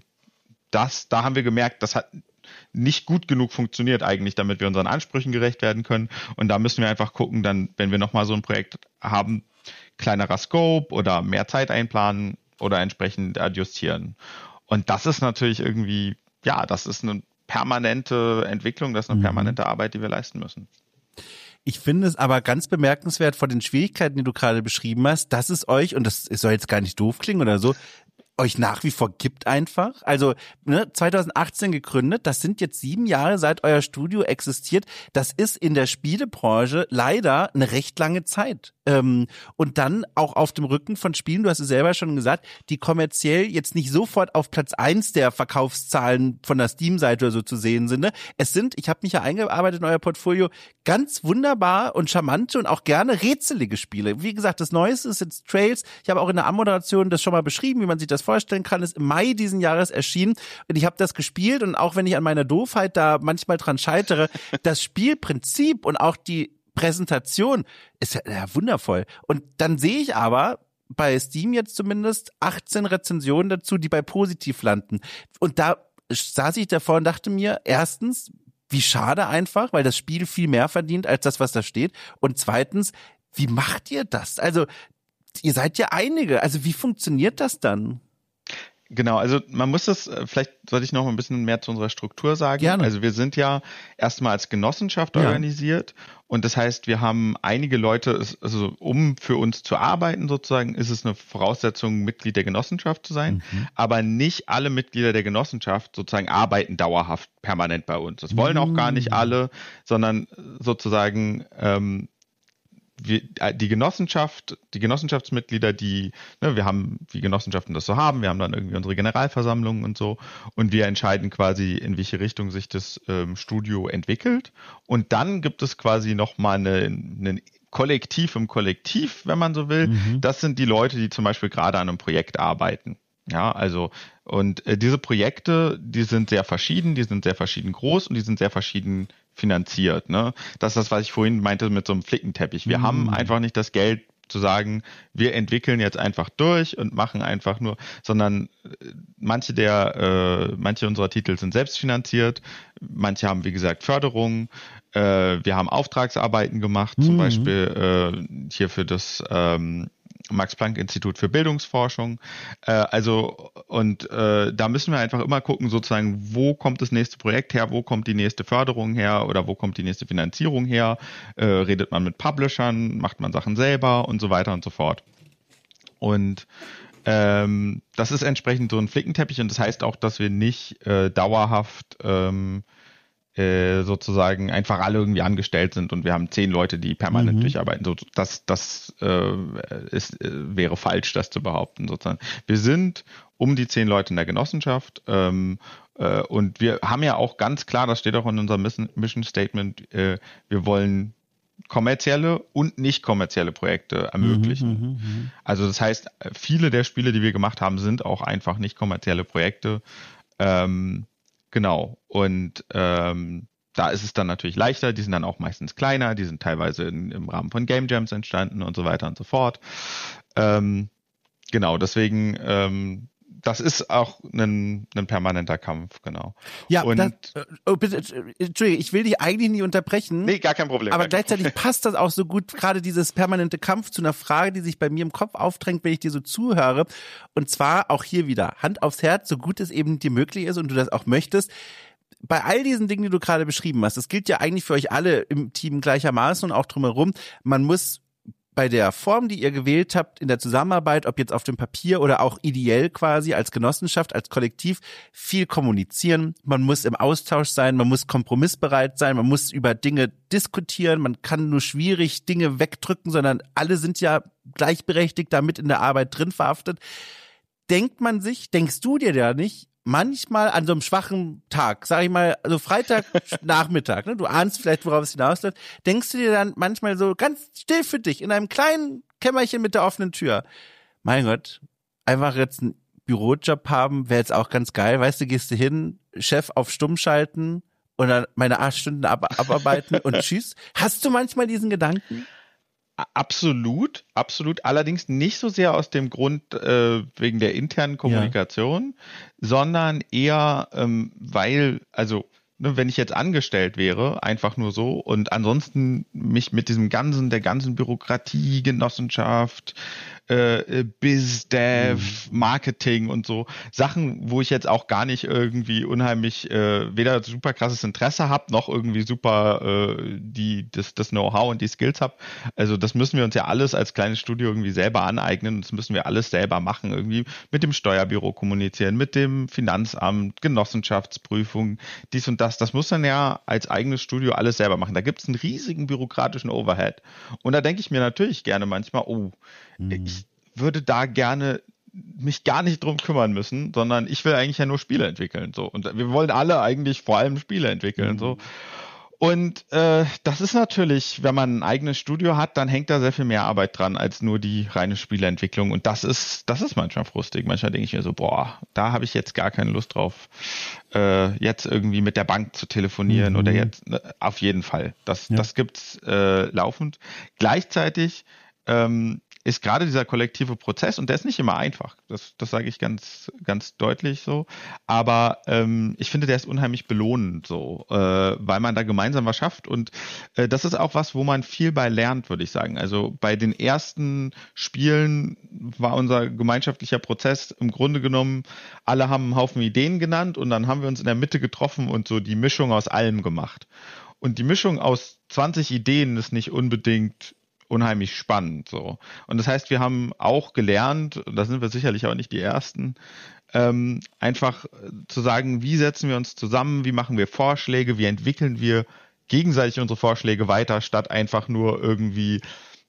das, da haben wir gemerkt, das hat nicht gut genug funktioniert eigentlich, damit wir unseren Ansprüchen gerecht werden können. Und da müssen wir einfach gucken, dann, wenn wir nochmal so ein Projekt haben, kleinerer Scope oder mehr Zeit einplanen oder entsprechend adjustieren. Und das ist natürlich irgendwie, ja, das ist eine permanente Entwicklung, das ist eine permanente Arbeit, die wir leisten müssen. Ich finde es aber ganz bemerkenswert vor den Schwierigkeiten, die du gerade beschrieben hast, dass es euch, und das soll jetzt gar nicht doof klingen oder so, euch nach wie vor gibt einfach. Also ne, zweitausendachtzehn gegründet, das sind jetzt sieben Jahre, seit euer Studio existiert. Das ist in der Spielebranche leider eine recht lange Zeit. Ähm, und dann auch auf dem Rücken von Spielen, du hast es selber schon gesagt, die kommerziell jetzt nicht sofort auf Platz eins der Verkaufszahlen von der Steam-Seite oder so zu sehen sind. Ne? Es sind, ich habe mich ja eingearbeitet in euer Portfolio, ganz wunderbar und charmante und auch gerne rätselige Spiele. Wie gesagt, das Neueste ist jetzt Trails. Ich habe auch in der Anmoderation das schon mal beschrieben, wie man sich das vorstellen kann. Ist im Mai diesen Jahres erschienen und ich habe das gespielt und auch wenn ich an meiner Doofheit da manchmal dran scheitere, das Spielprinzip und auch die Präsentation ist ja, ja wundervoll. Und dann sehe ich aber bei Steam jetzt zumindest achtzehn Rezensionen dazu, die bei positiv landen. Und da saß ich davor und dachte mir, erstens, wie schade einfach, weil das Spiel viel mehr verdient als das, was da steht. Und zweitens, wie macht ihr das? Also, ihr seid ja einige. Also, wie funktioniert das dann? Genau, also man muss das, vielleicht sollte ich noch ein bisschen mehr zu unserer Struktur sagen. Gerne. Also wir sind ja erstmal als Genossenschaft ja. organisiert und das heißt, wir haben einige Leute, also um für uns zu arbeiten sozusagen, ist es eine Voraussetzung, Mitglied der Genossenschaft zu sein, mhm. aber nicht alle Mitglieder der Genossenschaft sozusagen arbeiten dauerhaft permanent bei uns. Das wollen auch gar nicht alle, sondern sozusagen ähm, Wir, die Genossenschaft, die Genossenschaftsmitglieder, die, ne, wir haben, wie Genossenschaften das so haben, wir haben dann irgendwie unsere Generalversammlungen und so und wir entscheiden quasi, in welche Richtung sich das ähm, Studio entwickelt und dann gibt es quasi nochmal ein Kollektiv im Kollektiv, wenn man so will. Mhm. Das sind die Leute, die zum Beispiel gerade an einem Projekt arbeiten. Ja, also und äh, diese Projekte, die sind sehr verschieden, die sind sehr verschieden groß und die sind sehr verschieden finanziert. Ne? Das ist das, was ich vorhin meinte mit so einem Flickenteppich. Wir mm. haben einfach nicht das Geld zu sagen, wir entwickeln jetzt einfach durch und machen einfach nur, sondern manche der, äh, manche unserer Titel sind selbstfinanziert, manche haben wie gesagt Förderung, äh, wir haben Auftragsarbeiten gemacht, mm. zum Beispiel äh, hier für das ähm, Max-Planck-Institut für Bildungsforschung. Äh, also und äh, da müssen wir einfach immer gucken, sozusagen, wo kommt das nächste Projekt her, wo kommt die nächste Förderung her oder wo kommt die nächste Finanzierung her, äh, redet man mit Publishern, macht man Sachen selber und so weiter und so fort. Und ähm, das ist entsprechend so ein Flickenteppich und das heißt auch, dass wir nicht äh, dauerhaft ähm, sozusagen einfach alle irgendwie angestellt sind und wir haben zehn Leute, die permanent mhm. durcharbeiten. So, das das äh, ist, äh, wäre falsch, das zu behaupten sozusagen. Wir sind um die zehn Leute in der Genossenschaft ähm, äh, und wir haben ja auch ganz klar, das steht auch in unserem Mission Statement, äh, wir wollen kommerzielle und nicht kommerzielle Projekte ermöglichen. Mhm, mh, also das heißt, viele der Spiele, die wir gemacht haben, sind auch einfach nicht kommerzielle Projekte. Ähm, Genau, und ähm, da ist es dann natürlich leichter, die sind dann auch meistens kleiner, die sind teilweise in, im Rahmen von Game Jams entstanden und so weiter und so fort. Ähm, genau, deswegen, ähm, das ist auch ein, ein permanenter Kampf, genau. Ja, und das, oh, bitte, Entschuldigung, ich will dich eigentlich nicht unterbrechen. Nee, gar kein Problem. Aber gleichzeitig Problem. Passt das auch so gut, gerade dieses permanente Kampf zu einer Frage, die sich bei mir im Kopf aufdrängt, wenn ich dir so zuhöre. Und zwar auch hier wieder, Hand aufs Herz, so gut es eben dir möglich ist und du das auch möchtest. Bei all diesen Dingen, die du gerade beschrieben hast, das gilt ja eigentlich für euch alle im Team gleichermaßen und auch drumherum, man muss bei der Form, die ihr gewählt habt in der Zusammenarbeit, ob jetzt auf dem Papier oder auch ideell quasi als Genossenschaft, als Kollektiv, viel kommunizieren. Man muss im Austausch sein, man muss kompromissbereit sein, man muss über Dinge diskutieren, man kann nur schwierig Dinge wegdrücken, sondern alle sind ja gleichberechtigt damit in der Arbeit drin verhaftet. Denkt man sich, denkst du dir da nicht, manchmal an so einem schwachen Tag, sag ich mal, also Freitagnachmittag, ne, du ahnst vielleicht, worauf es hinausläuft, denkst du dir dann manchmal so ganz still für dich in einem kleinen Kämmerchen mit der offenen Tür, mein Gott, einfach jetzt einen Bürojob haben, wäre jetzt auch ganz geil, weißt du, gehst du hin, Chef auf Stumm schalten und dann meine acht Stunden ab- abarbeiten und tschüss. Hast du manchmal diesen Gedanken? Absolut, absolut. Allerdings nicht so sehr aus dem Grund äh, wegen der internen Kommunikation, ja. sondern eher, ähm, weil, also ne, wenn ich jetzt angestellt wäre, einfach nur so und ansonsten mich mit diesem ganzen, der ganzen Bürokratie, Genossenschaft, äh, Biz, Dev, Marketing und so. Sachen, wo ich jetzt auch gar nicht irgendwie unheimlich äh, weder super krasses Interesse habe, noch irgendwie super äh, die, das, das Know-how und die Skills habe. Also das müssen wir uns ja alles als kleines Studio irgendwie selber aneignen. Das müssen wir alles selber machen. Irgendwie mit dem Steuerbüro kommunizieren, mit dem Finanzamt, Genossenschaftsprüfung, dies und das. Das muss dann ja als eigenes Studio alles selber machen. Da gibt es einen riesigen bürokratischen Overhead. Und da denke ich mir natürlich gerne manchmal, oh, ich würde da gerne mich gar nicht drum kümmern müssen, sondern ich will eigentlich ja nur Spiele entwickeln. So. Und wir wollen alle eigentlich vor allem Spiele entwickeln. Mhm. So. Und äh, das ist natürlich, wenn man ein eigenes Studio hat, dann hängt da sehr viel mehr Arbeit dran als nur die reine Spieleentwicklung. Und das ist, das ist manchmal frustig. Manchmal denke ich mir so, boah, da habe ich jetzt gar keine Lust drauf, äh, jetzt irgendwie mit der Bank zu telefonieren mhm. oder jetzt äh, auf jeden Fall. Das, ja. das gibt's äh, laufend. Gleichzeitig ähm, ist gerade dieser kollektive Prozess, und der ist nicht immer einfach, das, das sage ich ganz, ganz deutlich so, aber ähm, ich finde, der ist unheimlich belohnend so, äh, weil man da gemeinsam was schafft, und äh, das ist auch was, wo man viel bei lernt, würde ich sagen. Also bei den ersten Spielen war unser gemeinschaftlicher Prozess im Grunde genommen, alle haben einen Haufen Ideen genannt und dann haben wir uns in der Mitte getroffen und so die Mischung aus allem gemacht. Und die Mischung aus zwanzig Ideen ist nicht unbedingt unheimlich spannend so. Und das heißt, wir haben auch gelernt, da sind wir sicherlich auch nicht die Ersten, ähm, einfach zu sagen, wie setzen wir uns zusammen, wie machen wir Vorschläge, wie entwickeln wir gegenseitig unsere Vorschläge weiter, statt einfach nur irgendwie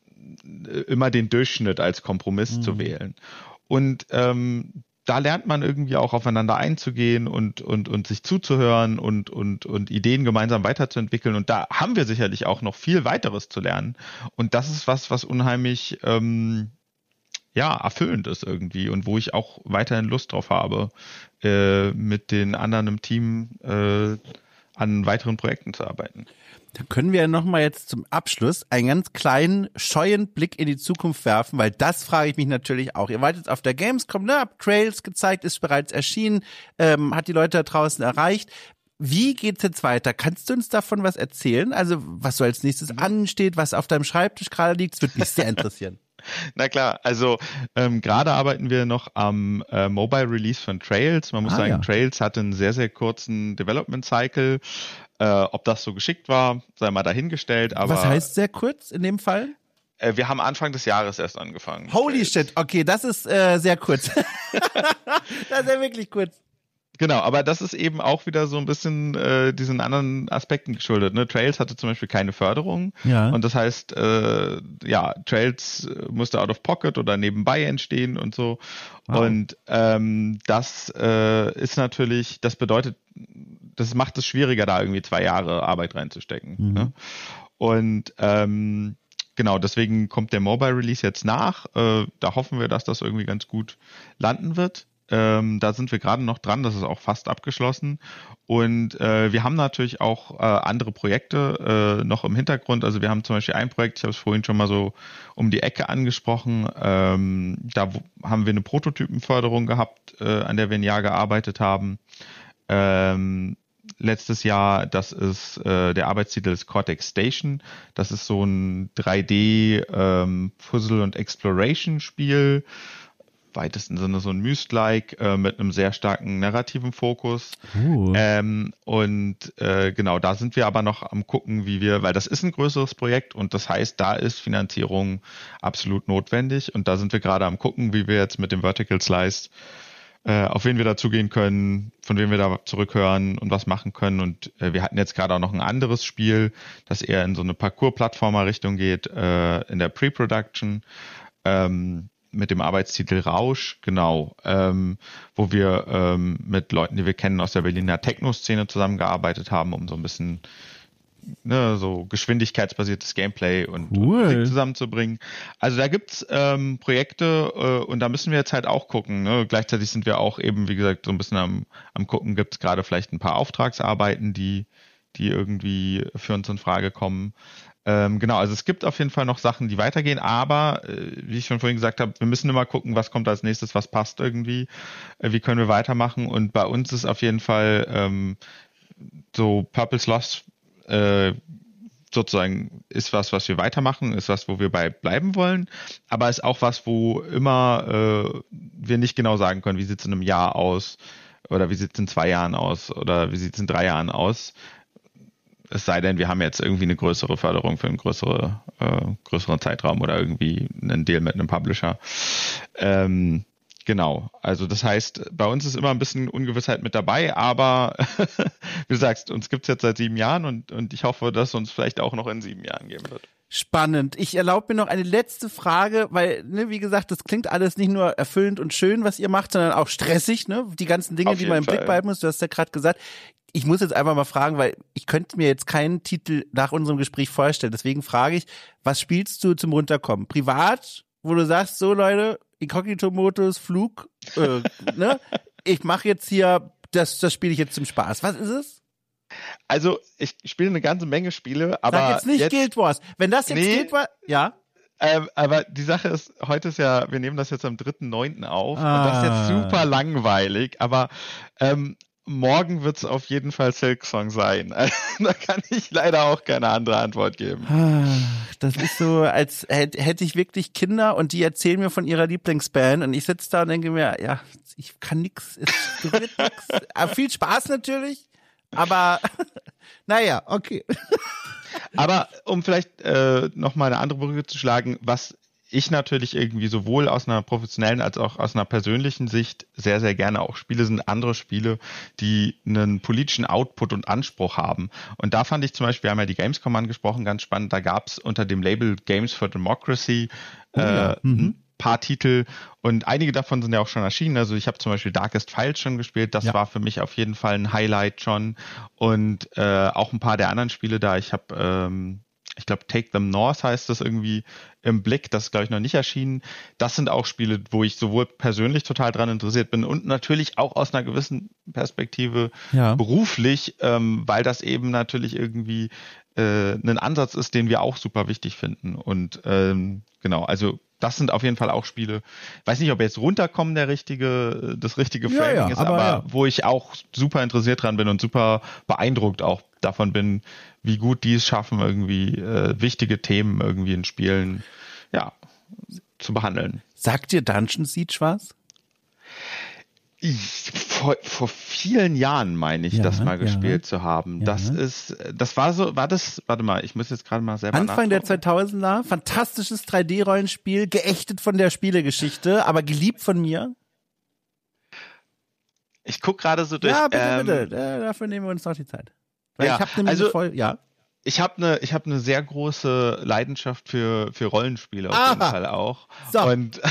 immer den Durchschnitt als Kompromiss mhm. zu wählen. Und ähm, da lernt man irgendwie auch aufeinander einzugehen und, und, und sich zuzuhören und, und, und Ideen gemeinsam weiterzuentwickeln. Und da haben wir sicherlich auch noch viel weiteres zu lernen. Und das ist was, was unheimlich ähm, ja, erfüllend ist irgendwie und wo ich auch weiterhin Lust drauf habe, äh, mit den anderen im Team äh, an weiteren Projekten zu arbeiten. Da können wir ja nochmal jetzt zum Abschluss einen ganz kleinen, scheuen Blick in die Zukunft werfen, weil das frage ich mich natürlich auch. Ihr wart jetzt auf der Gamescom, ne? Habt Trails gezeigt, ist bereits erschienen, ähm, hat die Leute da draußen erreicht. Wie geht's jetzt weiter? Kannst du uns davon was erzählen? Also, was so als nächstes ansteht, was auf deinem Schreibtisch gerade liegt? Das würde mich sehr interessieren. Na klar, also ähm, gerade arbeiten wir noch am äh, Mobile Release von Trails. Man muss ah, sagen, ja. Trails hatte einen sehr, sehr kurzen Development Cycle. Äh, ob das so geschickt war, sei mal dahingestellt. Aber was heißt sehr kurz in dem Fall? Äh, wir haben Anfang des Jahres erst angefangen. Holy Trails. Shit, okay, das ist äh, sehr kurz. Das ist ja wirklich kurz. Genau, aber das ist eben auch wieder so ein bisschen äh, diesen anderen Aspekten geschuldet. Ne? Trails hatte zum Beispiel keine Förderung. Ja. Und das heißt, äh, ja, Trails musste out of pocket oder nebenbei entstehen und so. Wow. Und ähm, das äh, ist natürlich, das bedeutet, das macht es schwieriger, da irgendwie zwei Jahre Arbeit reinzustecken. Mhm. Ne? Und ähm, genau, deswegen kommt der Mobile Release jetzt nach. Äh, da hoffen wir, dass das irgendwie ganz gut landen wird. Ähm, da sind wir gerade noch dran, das ist auch fast abgeschlossen. Und äh, wir haben natürlich auch äh, andere Projekte äh, noch im Hintergrund. Also wir haben zum Beispiel ein Projekt, ich habe es vorhin schon mal so um die Ecke angesprochen. Ähm, da w- haben wir eine Prototypenförderung gehabt, äh, an der wir ein Jahr gearbeitet haben. Ähm, letztes Jahr, das ist, äh, der Arbeitstitel ist Cortex Station. Das ist so ein drei D ähm, Puzzle- und Exploration-Spiel. Weitesten Sinne so ein Myst-like äh, mit einem sehr starken narrativen Fokus. Uh. Ähm, und äh, genau, da sind wir aber noch am gucken, wie wir, weil das ist ein größeres Projekt und das heißt, da ist Finanzierung absolut notwendig und da sind wir gerade am gucken, wie wir jetzt mit dem Vertical Slice, äh, auf wen wir da zugehen können, von wem wir da zurückhören und was machen können. Und äh, wir hatten jetzt gerade auch noch ein anderes Spiel, das eher in so eine Parcours-Plattformer-Richtung geht, äh, in der Pre-Production. Ähm, mit dem Arbeitstitel Rausch, genau, ähm, wo wir ähm, mit Leuten, die wir kennen aus der Berliner Techno-Szene zusammengearbeitet haben, um so ein bisschen ne, so geschwindigkeitsbasiertes Gameplay und, cool. und Musik zusammenzubringen. Also da gibt's ähm, Projekte äh, und da müssen wir jetzt halt auch gucken. Ne? Gleichzeitig sind wir auch eben, wie gesagt, so ein bisschen am, am gucken, gibt's gerade vielleicht ein paar Auftragsarbeiten, die, die irgendwie für uns in Frage kommen. Ähm, genau, also es gibt auf jeden Fall noch Sachen, die weitergehen, aber äh, wie ich schon vorhin gesagt habe, wir müssen immer gucken, was kommt als nächstes, was passt irgendwie, äh, wie können wir weitermachen und bei uns ist auf jeden Fall ähm, so Purple Sloth äh, sozusagen ist was, was wir weitermachen, ist was, wo wir bei bleiben wollen, aber ist auch was, wo immer äh, wir nicht genau sagen können, wie sieht es in einem Jahr aus oder wie sieht es in zwei Jahren aus oder wie sieht es in drei Jahren aus. Es sei denn, wir haben jetzt irgendwie eine größere Förderung für einen größere, äh, größeren Zeitraum oder irgendwie einen Deal mit einem Publisher. Ähm, Genau, also das heißt, bei uns ist immer ein bisschen Ungewissheit mit dabei, aber wie du sagst, uns gibt's jetzt seit sieben Jahren und, und ich hoffe, dass es uns vielleicht auch noch in sieben Jahren geben wird. Spannend. Ich erlaube mir noch eine letzte Frage, weil, ne, wie gesagt, das klingt alles nicht nur erfüllend und schön, was ihr macht, sondern auch stressig, ne? Die ganzen Dinge, die man im Fall. Blick behalten muss, du hast ja gerade gesagt. Ich muss jetzt einfach mal fragen, weil ich könnte mir jetzt keinen Titel nach unserem Gespräch vorstellen. Deswegen frage ich, was spielst du zum Runterkommen? Privat, wo du sagst, so Leute, Inkognito-Modus, Flug, äh, ne? Ich mache jetzt hier, das, das spiele ich jetzt zum Spaß. Was ist es? Also, ich spiele eine ganze Menge Spiele, aber. Sag jetzt nicht jetzt, Guild Wars. Wenn das jetzt nee, Guild Wars, ja. Ähm, aber die Sache ist, heute ist ja, wir nehmen das jetzt am dritten neunten auf ah. und das ist jetzt super langweilig, aber ähm, morgen wird es auf jeden Fall Silksong sein. Also, da kann ich leider auch keine andere Antwort geben. Das ist so, als hätte ich wirklich Kinder und die erzählen mir von ihrer Lieblingsband und ich sitze da und denke mir, ja, ich kann nix, es wird nix. Aber viel Spaß natürlich, aber naja, okay. Aber um vielleicht äh, nochmal eine andere Brücke zu schlagen, was ich natürlich irgendwie sowohl aus einer professionellen als auch aus einer persönlichen Sicht sehr, sehr gerne auch spiele, sind andere Spiele, die einen politischen Output und Anspruch haben. Und da fand ich zum Beispiel, wir haben ja die Gamescom angesprochen, ganz spannend, da gab es unter dem Label Games for Democracy oh, ja. äh, mhm. ein paar Titel und einige davon sind ja auch schon erschienen. Also ich habe zum Beispiel Darkest Files schon gespielt, das ja. war für mich auf jeden Fall ein Highlight schon und äh, auch ein paar der anderen Spiele da. Ich habe ähm, ich glaube, Take Them North heißt das irgendwie im Blick. Das ist, glaube ich, noch nicht erschienen. Das sind auch Spiele, wo ich sowohl persönlich total dran interessiert bin und natürlich auch aus einer gewissen Perspektive ja. beruflich, ähm, weil das eben natürlich irgendwie äh, ein Ansatz ist, den wir auch super wichtig finden. Und ähm, genau, also das sind auf jeden Fall auch Spiele. Ich weiß nicht, ob jetzt runterkommen der richtige, das richtige Framing ja, ja, ist, aber, aber ja. wo ich auch super interessiert dran bin und super beeindruckt auch davon bin, wie gut die es schaffen, irgendwie äh, wichtige Themen irgendwie in Spielen ja, zu behandeln. Sagt dir Dungeon Siege was? Ich, vor, vor vielen Jahren meine ich, ja, das mal gespielt ja. zu haben. Ja. Das ist, das war so, war das, warte mal, ich muss jetzt gerade mal selber Anfang der zweitausender, fantastisches drei D-Rollenspiel, geächtet von der Spielegeschichte, aber geliebt von mir. Ich guck gerade so durch. Ja, bitte, ähm, bitte, äh, dafür nehmen wir uns noch die Zeit. Weil ja, ich habe nämlich also, voll, ja. Ich habe eine, ich habe eine sehr große Leidenschaft für für Rollenspiele auf Aha. jeden Fall auch. So. Und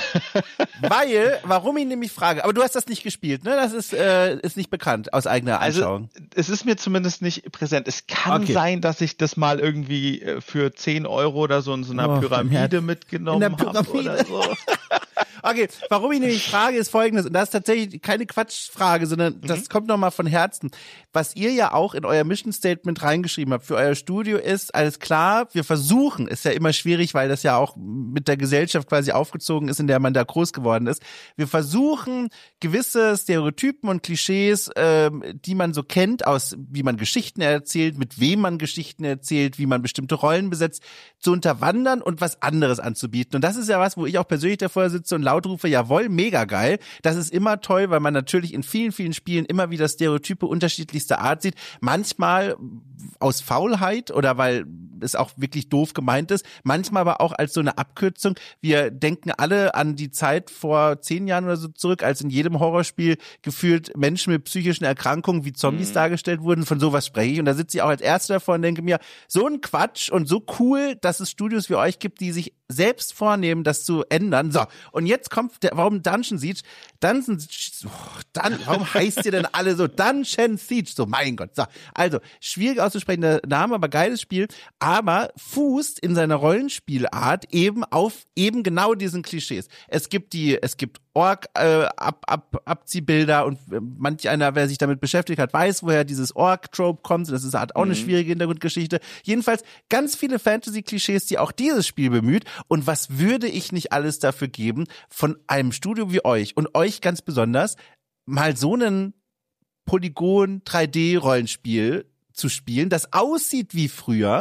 weil, warum ich nämlich frage, aber du hast das nicht gespielt, ne? Das ist äh, ist nicht bekannt aus eigener Anschauung. Also es ist mir zumindest nicht präsent. Es kann okay. sein, dass ich das mal irgendwie für zehn Euro oder so in so einer oh, Pyramide mitgenommen habe oder so. Okay, warum ich nämlich frage, ist folgendes, und das ist tatsächlich keine Quatschfrage, sondern das mhm. kommt nochmal von Herzen. Was ihr ja auch in euer Mission Statement reingeschrieben habt für euer Studio ist, alles klar, wir versuchen, ist ja immer schwierig, weil das ja auch mit der Gesellschaft quasi aufgezogen ist, in der man da groß geworden ist. Wir versuchen, gewisse Stereotypen und Klischees, ähm, die man so kennt, aus wie man Geschichten erzählt, mit wem man Geschichten erzählt, wie man bestimmte Rollen besetzt, zu unterwandern und was anderes anzubieten. Und das ist ja was, wo ich auch persönlich davor sitze und laut rufe, jawohl, mega geil. Das ist immer toll, weil man natürlich in vielen, vielen Spielen immer wieder Stereotype unterschiedlichster Art sieht. Manchmal aus Faulheit oder weil es auch wirklich doof gemeint ist. Manchmal aber auch als so eine Abkürzung. Wir denken alle an die Zeit vor zehn Jahren oder so zurück, als in jedem Horrorspiel gefühlt Menschen mit psychischen Erkrankungen wie Zombies mhm. dargestellt wurden. Von sowas spreche ich. Und da sitze ich auch als Erste davor und denke mir, so ein Quatsch und so cool, dass es Studios wie euch gibt, die sich selbst vornehmen, das zu ändern. So, und jetzt kommt der, warum Dungeon Siege? Dungeon Siege, oh, dann, warum heißt ihr denn alle so Dungeon Siege? So, mein Gott. So, also, schwierig auszusprechender Name, aber geiles Spiel, aber fußt in seiner Rollenspielart eben auf eben genau diesen Klischees. Es gibt die, es gibt Ork, äh, ab, ab, Abziehbilder und äh, manch einer, wer sich damit beschäftigt hat, weiß, woher dieses Ork-Trope kommt. Das ist halt auch eine schwierige Hintergrundgeschichte. Jedenfalls ganz viele Fantasy-Klischees, die auch dieses Spiel bemüht. Und was würde ich nicht alles dafür geben, von einem Studio wie euch und euch ganz besonders mal so einen Polygon drei D Rollenspiel zu spielen, das aussieht wie früher,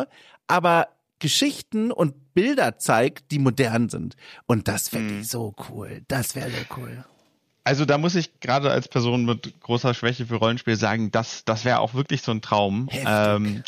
aber Geschichten und Bilder zeigt, die modern sind. Und das fände ich so cool. Das wäre so cool. Also da muss ich gerade als Person mit großer Schwäche für Rollenspiel sagen, das, das wäre auch wirklich so ein Traum. Ähm,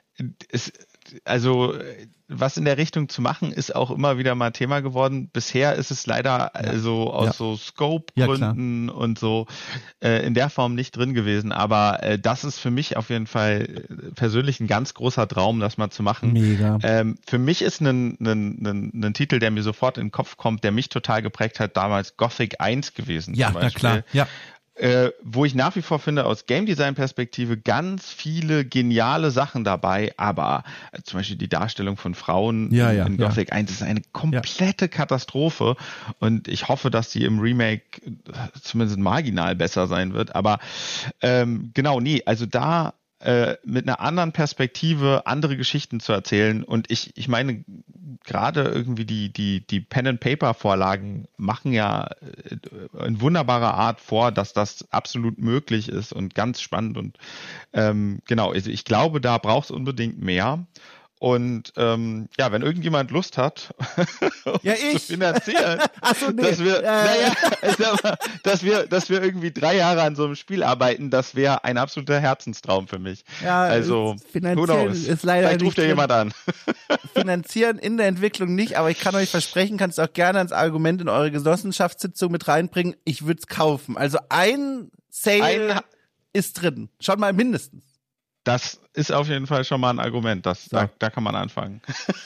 es, also was in der Richtung zu machen, ist auch immer wieder mal Thema geworden. Bisher ist es leider ja. also aus ja. so Scope-Gründen ja, und so äh, in der Form nicht drin gewesen. Aber äh, das ist für mich auf jeden Fall persönlich ein ganz großer Traum, das mal zu machen. Mega. Ähm, für mich ist ein, ein, ein, ein Titel, der mir sofort in den Kopf kommt, der mich total geprägt hat, damals Gothic eins gewesen. Ja, na klar. Ja. Äh, wo ich nach wie vor finde, aus Game Design Perspektive ganz viele geniale Sachen dabei, aber äh, zum Beispiel die Darstellung von Frauen ja, in, ja, in Gothic ja. eins ist eine komplette ja. Katastrophe und ich hoffe, dass die im Remake zumindest marginal besser sein wird, aber ähm, genau, nee, also da äh, mit einer anderen Perspektive andere Geschichten zu erzählen und ich, ich meine, gerade irgendwie die, die, die Pen-and-Paper-Vorlagen machen ja in wunderbarer Art vor, dass das absolut möglich ist und ganz spannend und ähm, genau, also ich glaube, da braucht es unbedingt mehr. Und ähm, ja, wenn irgendjemand Lust hat, ja, zu finanzieren, Ach so, nee. dass wir, ja, naja, ja. mal, dass wir, dass wir irgendwie drei Jahre an so einem Spiel arbeiten, das wäre ein absoluter Herzenstraum für mich. Ja, also finanzieren ist leider Vielleicht ruft nicht ja jemand an. Finanzieren in der Entwicklung nicht, aber ich kann euch versprechen, kannst du auch gerne als Argument in eure Genossenschaftssitzung mit reinbringen. Ich würde es kaufen. Also ein Sale ein, ist drin, schon mal mindestens. Das ist auf jeden Fall schon mal ein Argument. Das, so. da, da kann man anfangen.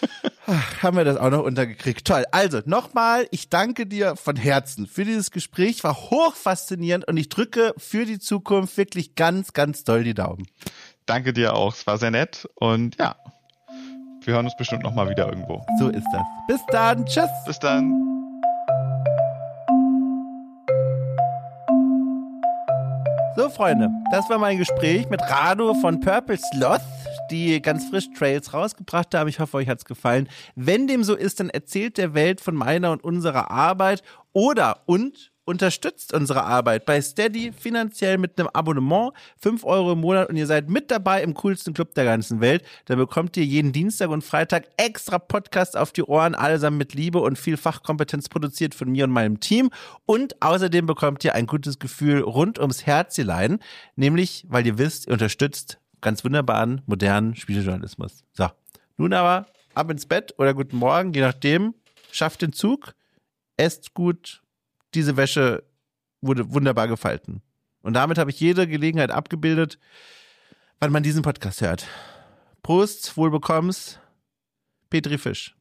Ach, haben wir das auch noch untergekriegt. Toll. Also nochmal, ich danke dir von Herzen für dieses Gespräch. War hoch faszinierend und ich drücke für die Zukunft wirklich ganz, ganz doll die Daumen. Danke dir auch. Es war sehr nett und ja, wir hören uns bestimmt noch mal wieder irgendwo. So ist das. Bis dann. Tschüss. Bis dann. So, Freunde, das war mein Gespräch mit Rado von Purple Sloth, die ganz frisch Trails rausgebracht haben. Ich hoffe, euch hat's gefallen. Wenn dem so ist, dann erzählt der Welt von meiner und unserer Arbeit oder und unterstützt unsere Arbeit bei Steady finanziell mit einem Abonnement, fünf Euro im Monat und ihr seid mit dabei im coolsten Club der ganzen Welt. Da bekommt ihr jeden Dienstag und Freitag extra Podcasts auf die Ohren, allesamt mit Liebe und viel Fachkompetenz produziert von mir und meinem Team. Und außerdem bekommt ihr ein gutes Gefühl rund ums Herzelein, nämlich, weil ihr wisst, ihr unterstützt ganz wunderbaren, modernen Spielejournalismus. So, nun aber ab ins Bett oder guten Morgen, je nachdem. Schafft den Zug, esst gut. Diese Wäsche wurde wunderbar gefalten. Und damit habe ich jede Gelegenheit abgebildet, wann man diesen Podcast hört. Prost, wohl bekomm's, Petri Fisch.